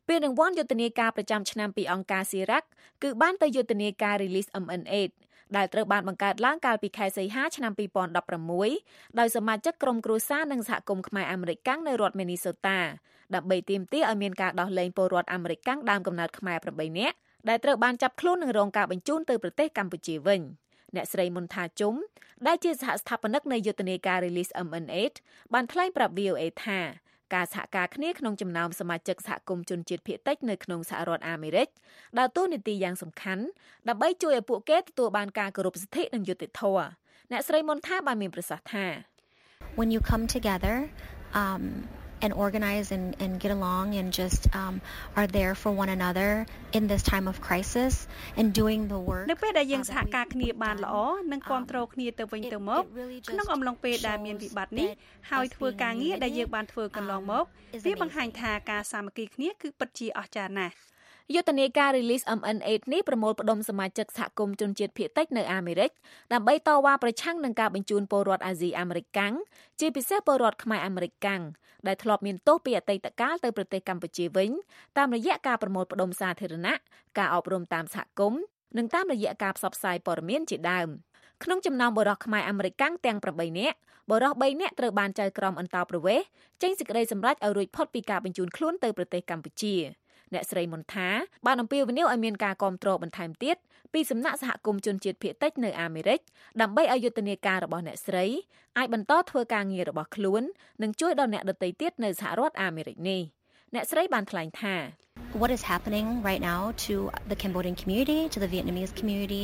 ពានរង្វាន់យុទ្ធនាការប្រចាំឆ្នាំពីអង្គការស៊ីរ៉ាក់គឺបានទៅយុទ្ធនាការ Release MN8 ដែលត្រូវបានបង្កើតឡើងកាលពីខែសីហាឆ្នាំ2016ដោយសមាជិកក្រុមគ្រួសារនិងសហគមន៍ខ្មែរអាមេរិកនៅរដ្ឋ Minnesota ដើម្បីទាមទារឲ្យមានការដោះលែងពលរដ្ឋអាមេរិកដើមកំណើតខ្មែរ8នាក់ដែលត្រូវបានចាប់ខ្លួននិងរងការបញ្ជូនទៅប្រទេសកម្ពុជាវិញអ្នកស្រីមុនថាជុំដែលជាសហស្ថាបនិកនៃយុទ្ធនាការ Release MN8 បានថ្លែងប្រាប់ VOA ថាការសហការគ្នាក្នុងចំណោមសមាជិកសហគមន៍ជនជាតិភាគតិចនៅក្នុងសហរដ្ឋអាមេរិកដើរតួនាទីយ៉ាងសំខាន់ដើម្បីជួយឲ្យពួកគេទទួលបានការគោរពសិទ្ធិនិងយុត្តិធម៌អ្នកស្រីមុនថាបានមានប្រសាសន៍ថា When you come together and organize and get along and just are there for one another in this time of crisis and doing the work នៅពេលដែលយើងសហការគ្នាបានល្អនិងគាំទ្រគ្នាទៅវិញទៅមកក្នុងអំឡុងពេលដែលមានវិបត្តិនេះហើយធ្វើការងារដែលយើងបានធ្វើកន្លងមកវាបង្ហាញថាការសាមគ្គីគ្នាគឺពិតជាអស្ចារ្យណាស់យុទ្ធនាការ Release MN8 នេះប្រមូលផ្ដុំសមាជិកសហគមន៍ជនជាតិភាគតិចនៅអាមេរិកដើម្បីតវ៉ាប្រឆាំងនឹងការបញ្ជូនពលរដ្ឋអាស៊ីអាមេរិកកាំងជាពិសេសពលរដ្ឋខ្មែរអាមេរិកកាំងដែលធ្លាប់មានទោសពីអតីតកាលទៅប្រទេសកម្ពុជាវិញតាមរយៈការប្រមូលផ្ដុំសាធារណៈការអប់រំតាមសហគមន៍និងតាមរយៈការផ្សព្វផ្សាយព័ត៌មានជាដើមក្នុងចំណោមបុរសខ្មែរអាមេរិកកាំងទាំង8នាក់បុរស3នាក់ត្រូវបានចៅក្រមអន្តោប្រវេសន៍ចេញសេចក្តីសម្រេចឲ្យរួចផុតពីការបញ្ជូនខ្លួនទៅប្រទេសកម្ពុជាអ្នកស្រីមុនថាបានអំពាវនាវឲ្យមានការគាំទ្របន្ថែមទៀតពីសំណាក់សហគមន៍ជនជាតិភាគតិចនៅអាមេរិកដើម្បីឲ្យយុទ្ធនាការរបស់អ្នកស្រីអាចបន្តធ្វើការងាររបស់ខ្លួននិងជួយដល់អ្នកដទៃទៀតនៅសហរដ្ឋអាមេរិកនេះអ្នកស្រីបានថ្លែងថា What is happening right now to the Cambodian community, to the Vietnamese community,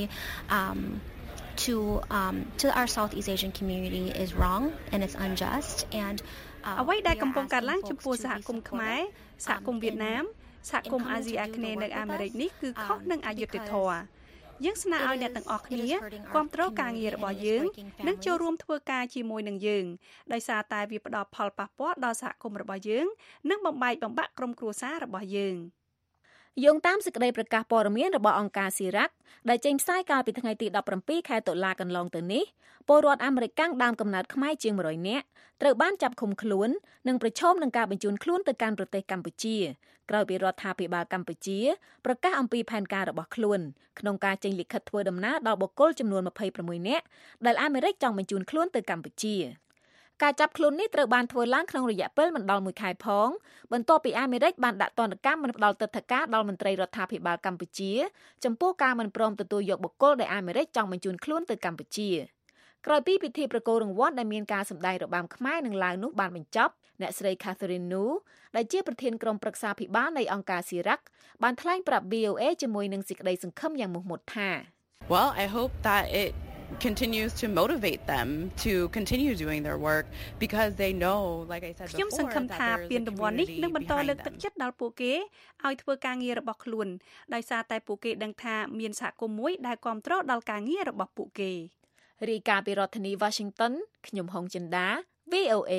to our Southeast Asian community is wrong and it's unjust and អ្វីដែលកំពុងកើតឡើងចំពោះសហគមន៍ខ្មែរសហគមន៍វៀតណាមសហគមន៍អាស៊ីអាគ្នេយ៍នៅអាមេរិកនេះគឺខុសនឹងអយុត្តិធម៌យើងស្នើឲ្យអ្នកទាំងអស់គ្នាគាំទ្រការងាររបស់យើងនិងចូលរួមធ្វើការជាមួយនឹងយើងដោយសារតែវាផ្ដល់ផលប៉ះពាល់ដល់សហគមន៍របស់យើងនិងបំបែកបំបាក់ក្រុមគ្រួសាររបស់យើងយោងតាមសេចក្តីប្រកាសព័ត៌មានរបស់អង្គការស៊ីរ៉ាក់ដែលចេញផ្សាយកាលពីថ្ងៃទី17ខែតុលាកន្លងទៅនេះពលរដ្ឋអាមេរិកដើមកំណើតខ្មែរជាង100នាក់ត្រូវបានចាប់ឃុំខ្លួននិងប្រឈមនឹងការបញ្ជូនខ្លួនទៅកាន់ប្រទេសកម្ពុជាក្រោយពីរដ្ឋាភិបាលកម្ពុជាប្រកាសអំពីផែនការរបស់ខ្លួនក្នុងការចេញលិខិតធ្វើដំណើរដល់បុគ្គលចំនួន26នាក់ដែលអាមេរិកចង់បញ្ជូនខ្លួនទៅកម្ពុជាការចាប់ខ្លួននេះត្រូវបានធ្វើឡើងក្នុងរយៈពេលមិនដល់1ខែផងបន្ទាប់ពីអាមេរិកបានដាក់ទណ្ឌកម្មមិនផ្ដល់ទិដ្ឋាការដល់មន្ត្រីរដ្ឋាភិបាលកម្ពុជាចំពោះការមិនព្រមទទួលយកបុគ្គលដែលអាមេរិកចង់បញ្ជូនខ្លួនទៅកម្ពុជាក្រោយពីពិធីប្រគល់រង្វាន់ដែលមានការសម្ដែងរបាំខ្មែរនិងឡាវនោះបានបញ្ចប់អ្នកស្រី Catherine Nu ដែលជាប្រធានក្រុមប្រឹក្សាភិបាលនៃអង្គការស៊ីរ៉ាក់បានថ្លែងប្រាប់ VOA ជាមួយនឹងសេចក្តីសង្ឃឹមយ៉ាងមោះមុតថា Well, I hope that it continues to motivate them to continue doing their work because they know, like I said before, ខ្ញុំសង្ឃឹមថាពានរង្វាន់នេះនឹងបន្តលើកទឹកចិត្តដល់ពួកគេឲ្យធ្វើការងាររបស់ខ្លួនដោយសារតែពួកគេដឹងថាមានសហគមន៍មួយដែលគាំទ្រដល់ការងាររបស់ពួកគេរាយការណ៍ពីរដ្ឋធានី Washington ខ្ញុំហុងចិន្តា VOA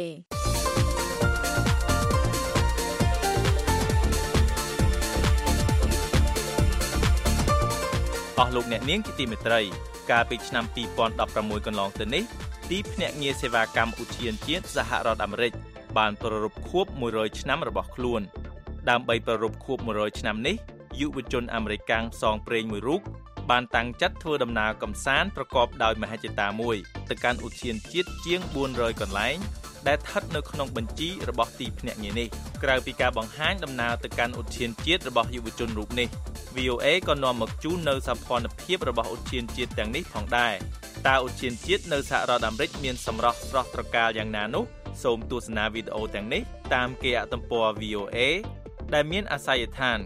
អស់លោកអ្នកនាងជាទីមេត្រីកាលពីឆ្នាំ2016កន្លងទៅនេះទីភ្នាក់ងារសេវាកម្មឧទ្យានជាតិសហរដ្ឋអាមេរិកបានប្រារព្ធខួប100ឆ្នាំរបស់ខ្លួនដើម្បីប្រារព្ធខួប100ឆ្នាំនេះយុវជនអាមេរិកកាំងផ្សងព្រេងមួយរូបបានតាំងចិត្តធ្វើដំណើរកម្សាន្តប្រកបដោយមហិច្ឆតាមួយទៅកាន់ឧទ្យានជាតិជាង400កន្លែងដែលស្ថិតនៅក្នុងបញ្ជីរបស់ទីភ្នាក់ងារនេះក្រៅពីការបង្ហាញដំណើរទៅកាន់ឧទ្យានជាតិរបស់យុវជនរូបនេះ VOA ក៏នាំមកជូននៅសោភ័ណភាពរបស់ឧទ្យានជាតិទាំងនេះផងដែរតើឧទ្យានជាតិនៅសហរដ្ឋអាមេរិកមានសម្រស់ស្រស់ត្រកាលយ៉ាងណានោះសូមទស្សនាវីដេអូទាំងនេះតាមគេហទំព័រ VOA ដែលមានអាសយដ្ឋាន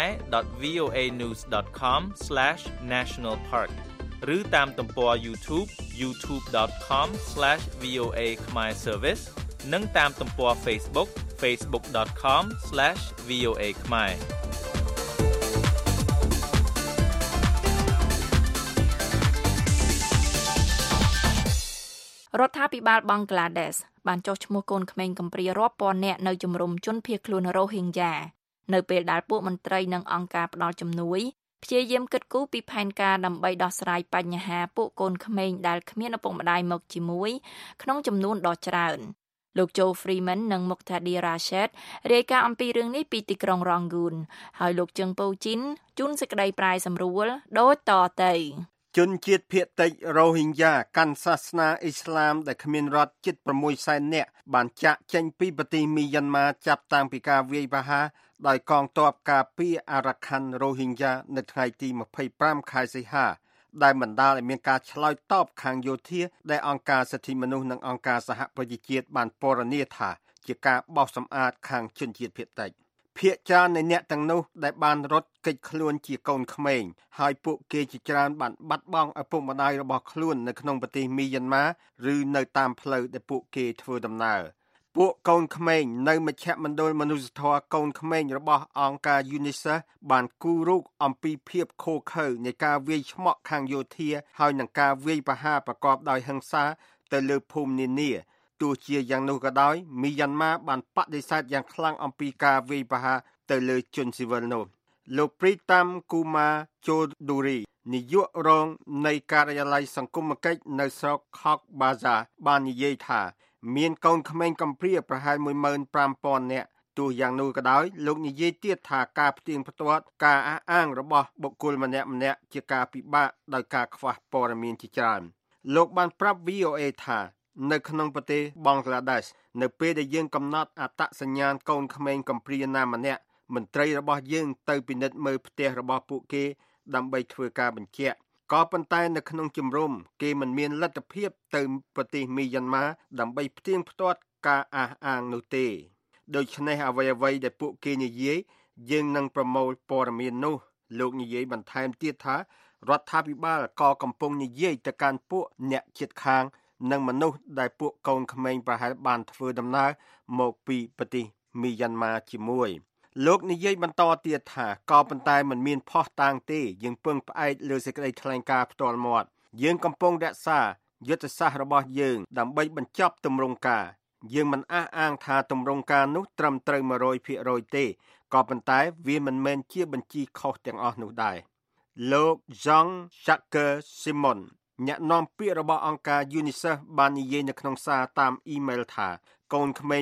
khmer.voanews.com/nationalpark ឬតាមទំព័រ YouTube youtube.com/VOA Khmer Service និងតាមទំព័រ Facebook facebook.com/VOA Khmer រដ្ឋាភិបាលបង់ក្លាដេសបានចុះឈ្មោះកូនក្មេងកំព្រារាប់ពាន់នាក់នៅជំរំជនភៀសខ្លួនរ៉ូហីងយ៉ានៅពេលដែលពួកមន្ត្រីនិងអង្គការផ្ដល់ជំនួយព្យាយាមគិតគូរពីផែនការដើម្បីដោះស្រាយបញ្ហាពួកកូនក្មេងដែលគ្មានឪពុកម្ដាយមកជាមួយក្នុងចំនួនដ៏ច្រើនលោក Joe Freeman និង Muqtada Rashid រាយការណ៍អំពីរឿងនេះពីទីក្រុង Rangoon ហើយលោកជឹងពូជីនជូនសេចក្តីប្រាយសម្រួលដូចតទៅជនជាតិភាគតិចរ៉ូហីញ៉ាកាន់សាសនាអ៊ីស្លាមដែលគ្មានរដ្ឋជិត 600,000 នាក់បានចាក់ចេញពីប្រទេសមីយ៉ាន់ម៉ាចាប់តាំងពីការវាយប្រហារដោយកងទ័ពការពារអារ៉ាខាន់រ៉ូហីញ៉ានៅថ្ងៃទី25ខែសីហាដែលបណ្ដាលឲ្យមានការឆ្លើយតបខាងយោធាដែលអង្គការសិទ្ធិមនុស្សនិងអង្គការសហប្រជាជាតិបានពណ៌នាថាជាការបោសសម្អាតខាងជនជាតិភាគតិចភាគច្រើននៃអ្នកទាំងនោះដែលបានរត់គេចខ្លួនជាកូនក្មេងហើយពួកគេជាច្រើនបានបាត់បង់ឪពុកម្ដាយរបស់ខ្លួននៅក្នុងប្រទេសមីយ៉ាន់ម៉ាឬនៅតាមផ្លូវដែលពួកគេធ្វើដំណើរពួកកូនក្មេងនៅមជ្ឈមណ្ឌលមនុស្សធម៌កូនក្មេងរបស់អង្គការ UNICEF បានគូររូបអំពីភាពឃោរឃៅនៃការវាយឆ្មក់ខាងយោធាហើយនឹងការវាយប្រហារប្រកបដោយហិង្សាទៅលើភូមិនានាទោះជាយ៉ាងនោះក៏ដោយមីយ៉ាន់ម៉ាបានបដិសេធយ៉ាងខ្លាំងអំពីការវាយប្រហារទៅលើជនស៊ីវិលនោះលោកព្រីតាមគូម៉ាជូឌូរីនាយករងនៃការិយាល័យសង្គមគិច្ចនៅស្រុក Cox's Bazar បាននិយាយថាមានកូនក្មេងកំព្រាប្រហែល 15,000 នាក់ទោះយ៉ាងនោះក៏ដោយលោកនិយាយទៀតថាការផ្ទៀងផ្ទាត់ការអះអាងរបស់បុគ្គលម្នាក់ៗជាការពិបាកដោយការខ្វះព័ត៌មានជាច្រើនលោកបានប្រាប់ VOA ថានៅក្នុងប្រទេសបង់ក្លាដេសនៅពេលដែលយើងកំណត់អត្តសញ្ញាណកូនក្មេងកំព្រាណាម្នាក់មន្ត្រីរបស់យើងទៅពិនិត្យមើលផ្ទះរបស់ពួកគេដើម្បីធ្វើការបញ្ជាក់ក៏ប៉ុន្តែនៅក្នុងជំរំគេមិនមានលទ្ធភាពទៅប្រទេសមីយ៉ាន់ម៉ាដើម្បីផ្ទៀងផ្ទាត់ការអះអាងនោះទេដូច្នេះអ្វីៗដែលពួកគេនិយាយយើងនឹងប្រមូលព័ត៌មាននោះលោកនិយាយបន្ថែមទៀតថារដ្ឋាភិបាលក៏កំពុងនិយាយទៅកាន់ពួកអ្នកជិតខាងនិងមនុស្សដែលពួកកូនក្មេងប្រហែលបានធ្វើដំណើរមកពីប្រទេសមីយ៉ាន់ម៉ាជាមួយលោកនិយាយបន្តទៀតថាក៏ប៉ុន្តែมันមានផុសតាងទេយើងពឹងផ្អែកលើសេចក្តីថ្លែងការណ៍ផ្ទាល់មាត់យើងកំពុងរក្សាយុទ្ធសាស្ត្ររបស់យើងដើម្បីបញ្ចប់ទម្រង់ការយើងមិនអះអាងថាទម្រង់ការនោះត្រឹមត្រូវ 100% ទេក៏ប៉ុន្តែវាមិនមែនជាបញ្ជីខុសទាំងអស់នោះដែរលោក Jean-Jacques Simon អ្នកនាំពាក្យរបស់អង្គការ UNICEF បាននិយាយនៅក្នុងសារតាមអ៊ីមែលថាកូនក្មេង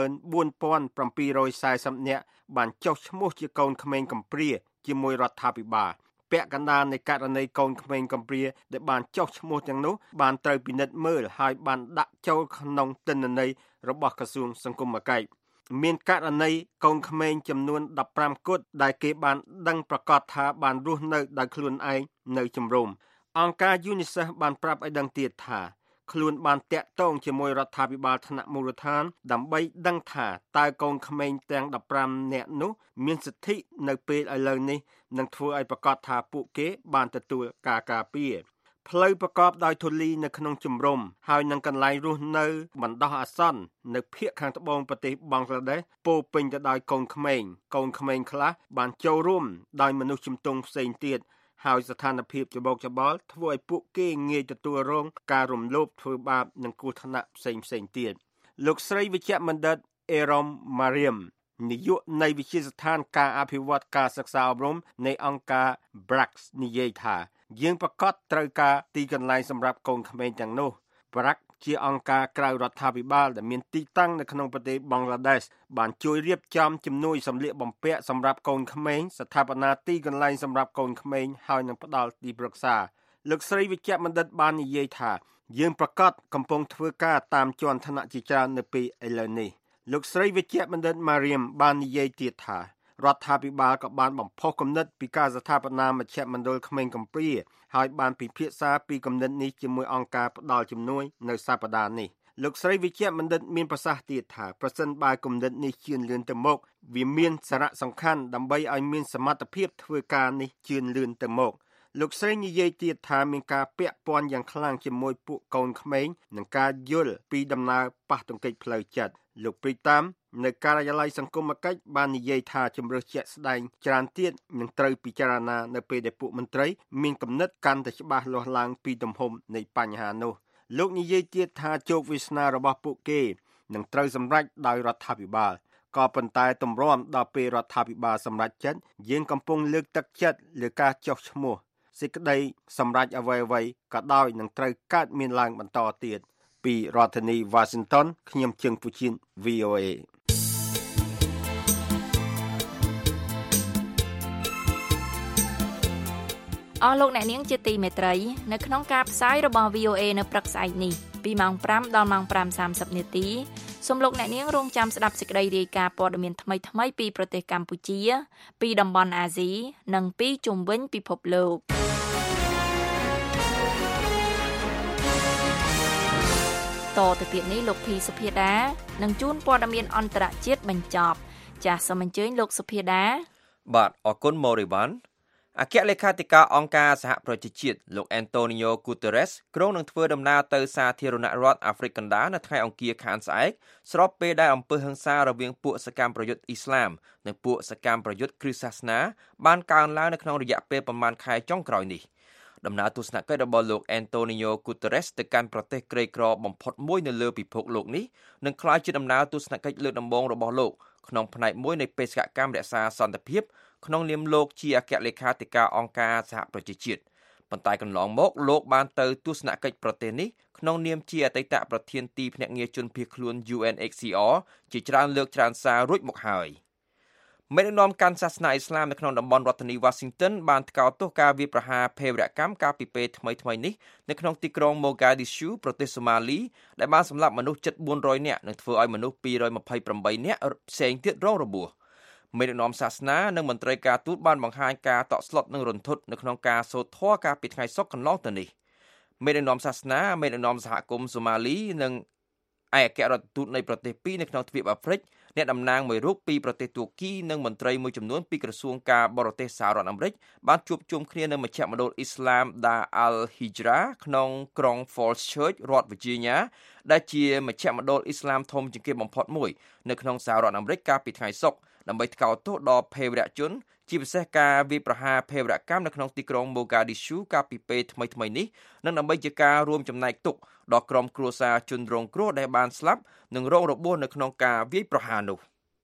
14,740 នាក់បានចុះឈ្មោះជាកូនក្មេងកំព្រាជាមួយរដ្ឋាភិបាលពាក់កណ្ដាលនៃករណីកូនក្មេងកំព្រាដែលបានចុះឈ្មោះទាំងនោះបានត្រូវពិនិត្យមើលហើយបានដាក់ចូលក្នុងទិន្នន័យរបស់ក្រសួងសង្គមគិច្ចមានករណីកូនក្មេងចំនួន15គត់ដែលគេបានដឹងប្រកាសថាបានរស់នៅដោយខ្លួនឯងនៅជំរំអង្គការ UNICEF បានប្រាប់ឲ្យដឹងទៀតថាខ្លួនបានតាក់ទងជាមួយរដ្ឋាភិបាលថ្នាក់មូលដ្ឋានដើម្បីដឹងថាតើកូនក្មេងទាំង15នាក់នោះមានសិទ្ធិនៅពេលឥឡូវនេះនឹងធ្វើឲ្យប្រកាសថាពួកគេបានទទួលការការពារផ្លូវប្រកបដោយធូលីនៅក្នុងជំរំហើយនឹងកន្លែងរស់នៅបណ្ដោះអាសន្ននៅភាគខាងត្បូងប្រទេសបង់ក្លាដេសពោពេញទៅដោយកូនក្មេងខ្លះបានចូលរួមដោយមនុស្សជំទង់ផ្សេងទៀតហើយស្ថានភាពច្បោកច្បល់ធ្វើឲ្យពួកគេងាយទទួលរងការរំលោភធ្វើបាបនិងគ្រោះថ្នាក់ផ្សេងទៀតលោកស្រីវិជ្ជបណ្ឌិតអេរ៉ុមម៉ារៀមនាយកនៃវិទ្យាស្ថានការអភិវឌ្ឍការសិក្សាអប់រំនៃអង្គការ BRAC និយាយថាយើងប្រកាសត្រូវការទីកន្លែងសម្រាប់កូនក្មេងទាំងនោះ BRAC ជាអង្គការក្រៅរដ្ឋាភិបាលដែលមានទីតាំងនៅក្នុងប្រទេសបង់ក្លាដេសបានជួយរៀបចំជំនួយសម្លៀកបំពាក់សម្រាប់កូនក្មេងស្ថាបនាទីកន្លែងសម្រាប់កូនក្មេងហើយនឹងផ្ដល់ទីប្រឹក្សាលោកស្រីវិជ្ជបណ្ឌិតបាននិយាយថាយើងប្រកាសកំពុងធ្វើការតាមជាន់ថ្នាក់ជាច្រើននៅពេលឥឡូវនេះលោកស្រីវិជ្ជបណ្ឌិតម៉ារៀមបាននិយាយទៀតថារដ្ឋាភិបាលក៏បានបំផុសគំនិតពីការស្ថាបនាមជ្ឈមណ្ឌលក្មេងកំព្រាហើយបានពិភាក្សាពីគំនិតនេះជាមួយអង្គការផ្ដល់ជំនួយនៅសប្តាហ៍នេះលោកស្រីវិជ្ជបណ្ឌិតមានប្រសាសន៍ទៀតថាប្រសិនបើគំនិតនេះជឿនលឿនទៅមុខវាមានសារៈសំខាន់ដើម្បីឲ្យមានសមត្ថភាពធ្វើការនេះជឿនលឿនទៅមុខលោកស្រីនិយាយទៀតថាមានការពាក់ព័ន្ធយ៉ាងខ្លាំងជាមួយពួកកូនក្មេងនិងការយល់ពីដំណើរប៉ះទង្គិចផ្លូវចិត្តលោកព្រីតាមនៅការិយាល័យសង្គមគិច្ចបាននិយាយថាជំរើសជាក់ស្ដែងច្រើនទៀតនឹងត្រូវពិចារណានៅពេលដែលពួកមន្ត្រីមានគំនិតកាន់តែច្បាស់លាស់ឡើងពីទំហំនៃបញ្ហានោះលោកនិយាយទៀតថាជោគវាសនារបស់ពួកគេនឹងត្រូវសម្រេចដោយរដ្ឋាភិបាលក៏ប៉ុន្តែទម្រាំដល់ពេលរដ្ឋាភិបាលសម្រេចចិត្តយើងកំពុងលើកទឹកចិត្តលើការចុះឈ្មោះសេចក្តីសម្រេចអ្វីៗក៏ដោយនឹងត្រូវកើតមានឡើងបន្តទៀតពីរដ្ឋធានី Washington ខ្ញុំជើងពូជៀន VOA អស់លោកអ្នកនាងជាទីមេត្រីនៅក្នុងការផ្សាយរបស់ VOA នៅព្រឹកស្អែកនេះពីម៉ោង 5 ដល់ម៉ោង 5:30 នាទីសូមលោកអ្នកនាងរងចាំស្ដាប់សេចក្តីរាយការណ៍ព័ត៌មានថ្មីៗពីប្រទេសកម្ពុជាពីតំបន់អាស៊ីនិងពីជុំវិញពិភពលោកតទៅទៀតនេះលោកភីសុភាដានឹងជូនព័ត៌មានអន្តរជាតិបញ្ចប់ចាសសូមអញ្ជើញលោកសុភាដាបាទអរគុណ Moribanអគ្គលេខាធិការអង្គការសហប្រជាជាតិលោក Antonio Guterres ក្រុងនឹងធ្វើដំណើរទៅសាធារណរដ្ឋអាហ្វ្រិកកណ្ដាលនៅថ្ងៃអង្គារខាងស្អែកស្របពេលដែលអំពើហិង្សារវាងពួកសកម្មប្រយុទ្ធអ៊ីស្លាមនិងពួកសកម្មប្រយុទ្ធគ្រិស្តសាសនាបានកើនឡើងនៅក្នុងរយៈពេលប្រមាណខែចុងក្រោយនេះដំណើរទស្សនកិច្ចរបស់លោក Antonio Guterres ទៅកាន់ប្រទេសក្រីក្របំផុតមួយនៅលើពិភពលោកនេះនឹងក្លាយជាដំណើរទស្សនកិច្ចលើកដំបូងរបស់លោកក្នុងផ្នែកមួយនៃបេសកកម្មរក្សាសន្តិភាពក្នុងនាមលោកជាអគ្គលេខាធិការអង្គការសហប្រជាជាតិប៉ុន្តែកន្លងមកលោកបានទៅទស្សនកិច្ចប្រទេសនេះក្នុងនាមជាអតីតប្រធានទីភ្នាក់ងារជនភៀសខ្លួន UNHCR ជាច្រើនលើកច្រើនសាររួចមកហើយមេដឹកនាំកាន់សាសនាអ៊ីស្លាមនៅក្នុងតំបន់រដ្ឋធានី Washington បានថ្កោលទោសការវាយប្រហារភេរវកម្មកាលពីពេលថ្មីៗនេះនៅក្នុងទីក្រុង Mogadishu ប្រទេសសូម៉ាលីដែលបានសម្លាប់មនុស្សជិត400នាក់និងធ្វើឲ្យមនុស្ស228នាក់ផ្សេងទៀតរងរបួសមេដឹកនាំសាសនានិងមន្ត្រីការទូតបានបង្ហាញការតក់ស្លុតនិងរន្ធត់នៅក្នុងការសូត្រធម៌កាលពីថ្ងៃសុក្រកន្លងទៅនេះមេដឹកនាំសាសនាមេដឹកនាំសហគមន៍សូម៉ាលីនិងឯកអគ្គរដ្ឋទូតនៃប្រទេសពីរនៅក្នុងទ្វីបអាហ្វ្រិកអ្នកតំណាងមួយរូបពីប្រទេសទួរគីនិងមន្ត្រីមួយចំនួនពីក្រសួងការបរទេសសហរដ្ឋអាមេរិកបានជួបជុំគ្នានៅមជ្ឈមណ្ឌលអ៊ីស្លាម Dar al-Hijra ក្នុងក្រុង Falls Church រដ្ឋ Virginia ដែលជាមជ្ឈមណ្ឌលអ៊ីស្លាមធំជាងគេបំផុតមួយនៅក្នុងសហរដ្ឋអាមេរិកកាលពីថ្ងៃសុក្រដើម្បីថ្កោលទោសដល់ភេរវជនជាពិសេសការវាយប្រហារភេរវកម្មនៅក្នុងទីក្រុង Mogadishu កាលពីពេលថ្មីៗនេះនិងដើម្បីជាការរួមចំណែកទុកដល់ក្រុមគ្រួសារជនរងគ្រោះដែលបានស្លាប់និងរងរបួសនៅក្នុងការវាយប្រហារនោះ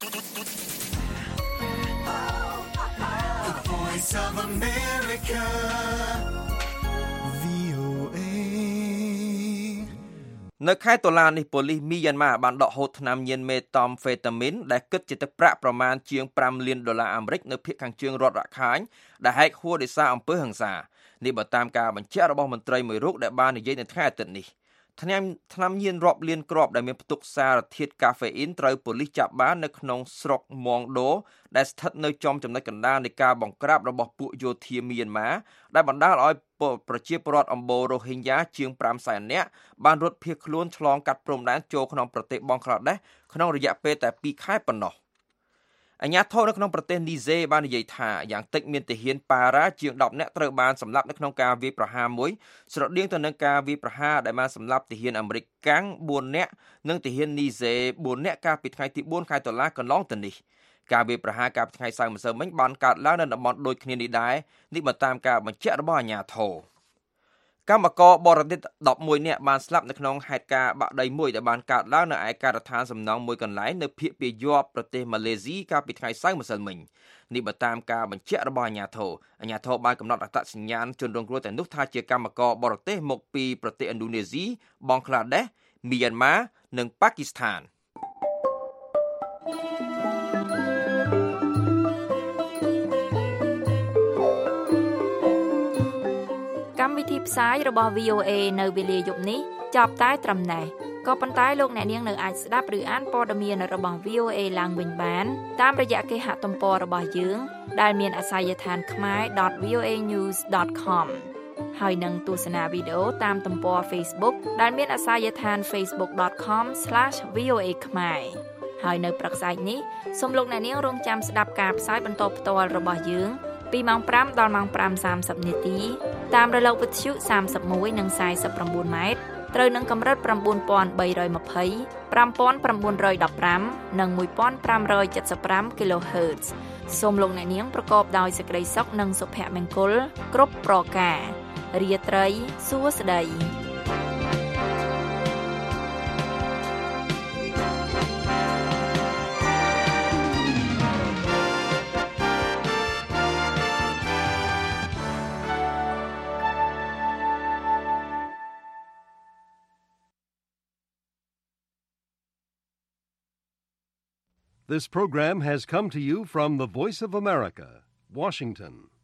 នៅខែតុលានេះប៉ូលីសមីយ៉ាន់ម៉ាបានដកហូតថ្នាំញៀនមេតាំហ្វេតាមីនដែលគិតជាទឹកប្រាក់ប្រមាណជាង$5 លានអាមេរិកនៅភាគខាងជើងរដ្ឋរ៉ាខាញដែលហែកហួរដោយសារអំពើហិង្សានេះបើតាមការបញ្ជាក់របស់មន្ត្រីមួយរូបដែលបាននិយាយនៅថ្ងៃអាទិត្យនេះថ្នាំញៀនរាប់លានគ្រាប់ដែលមានផ្ទុកសារធាតុកាហ្វេអ៊ីនត្រូវប៉ូលីសចាប់បាននៅក្នុងស្រុកម៉ងដូដែលស្ថិតនៅចំចំណុចកណ្ដាលនៃការបង្ក្រាបរបស់ពួកយោធាមីយ៉ាន់ម៉ាដែលបណ្ដាលឲ្យប្រជាពលរដ្ឋអំបូររ៉ូហិញយ៉ាជាង500,000នាក់បានរត់ភៀសខ្លួនឆ្លងកាត់ព្រំដែនចូលក្នុងប្រទេសបង់ក្លាដេសក្នុងរយៈពេលតែ2ខែប៉ុណ្ណោះអាជ្ញាធរនៅក្នុងប្រទេសនីហ្សេបាននិយាយថាយ៉ាងតិចមានទាហានប៉ារ៉ាជាង10នាក់ត្រូវបានសម្លាប់នៅក្នុងការវាយប្រហារមួយស្រដៀងទៅនឹងការវាយប្រហារដែលបានសម្លាប់ទាហានអាមេរិកកាំង4នាក់និងទាហាននីហ្សេ4នាក់កាលពីថ្ងៃទី4ខែតុលាកន្លងទៅនេះការវាយប្រហារកាលពីថ្ងៃសៅរ៍ម្សិលមិញបានកើតឡើងនៅតំបន់ដូចគ្នានេះដែរនេះបើតាមការបញ្ជាក់របស់អាជ្ញាធរកម្មករបរទេស11នាក់បានស្លាប់នៅក្នុងហេតុការណ៍បាក់ដីមួយដែលបានកើតឡើងនៅឯការដ្ឋានសំណង់មួយកន្លែងនៅភាគពាយ័ព្យប្រទេសម៉ាឡេស៊ីកាលពីថ្ងៃសៅរ៍ម្សិលមិញនេះបើតាមការបញ្ជាក់របស់អាជ្ញាធរបានកំណត់អត្តសញ្ញាណជនរងគ្រោះទាំងនោះថាជាកម្មករបរទេសមកពីប្រទេសឥណ្ឌូនេស៊ីបង់ក្លាដេសមីយ៉ាន់ម៉ានិងប៉ាគីស្ថានកម្មវិធីផ្សាយរបស់ VOA នៅវេលាយប់នេះចប់តែត្រឹមណេះក៏ប៉ុន្តែលោកអ្នកនាងនៅអាចស្ដាប់ឬអានព័ត៌មានរបស់ VOA ឡើងវិញបានតាមរយៈគេហទំព័ររបស់យើងដែលមានអាសយដ្ឋាន khmer.voanews.com ហើយនឹងទស្សនាវីដេអូតាមទំព័រ Facebook ដែលមានអាសយដ្ឋាន facebook.com/voa khmer ហើយនៅព្រឹកស្អែកនេះសូមលោកអ្នកនាងរងចាំស្ដាប់ការផ្សាយបន្តផ្ទាល់របស់យើងពីម៉ោង 5 ដល់ម៉ោង 5:30 នាទីតាមរលកវិទ្យុ31និង49ម៉ែត្រត្រូវនឹងកម្រិត 9320 5915 និង 1575 kHz សូមលោកអ្នកនាងប្រកបដោយសេចក្តីសុខនិងសុភមង្គលគ្រប់ប្រការរាត្រីសួស្តី This program has come to you from the Voice of America, Washington.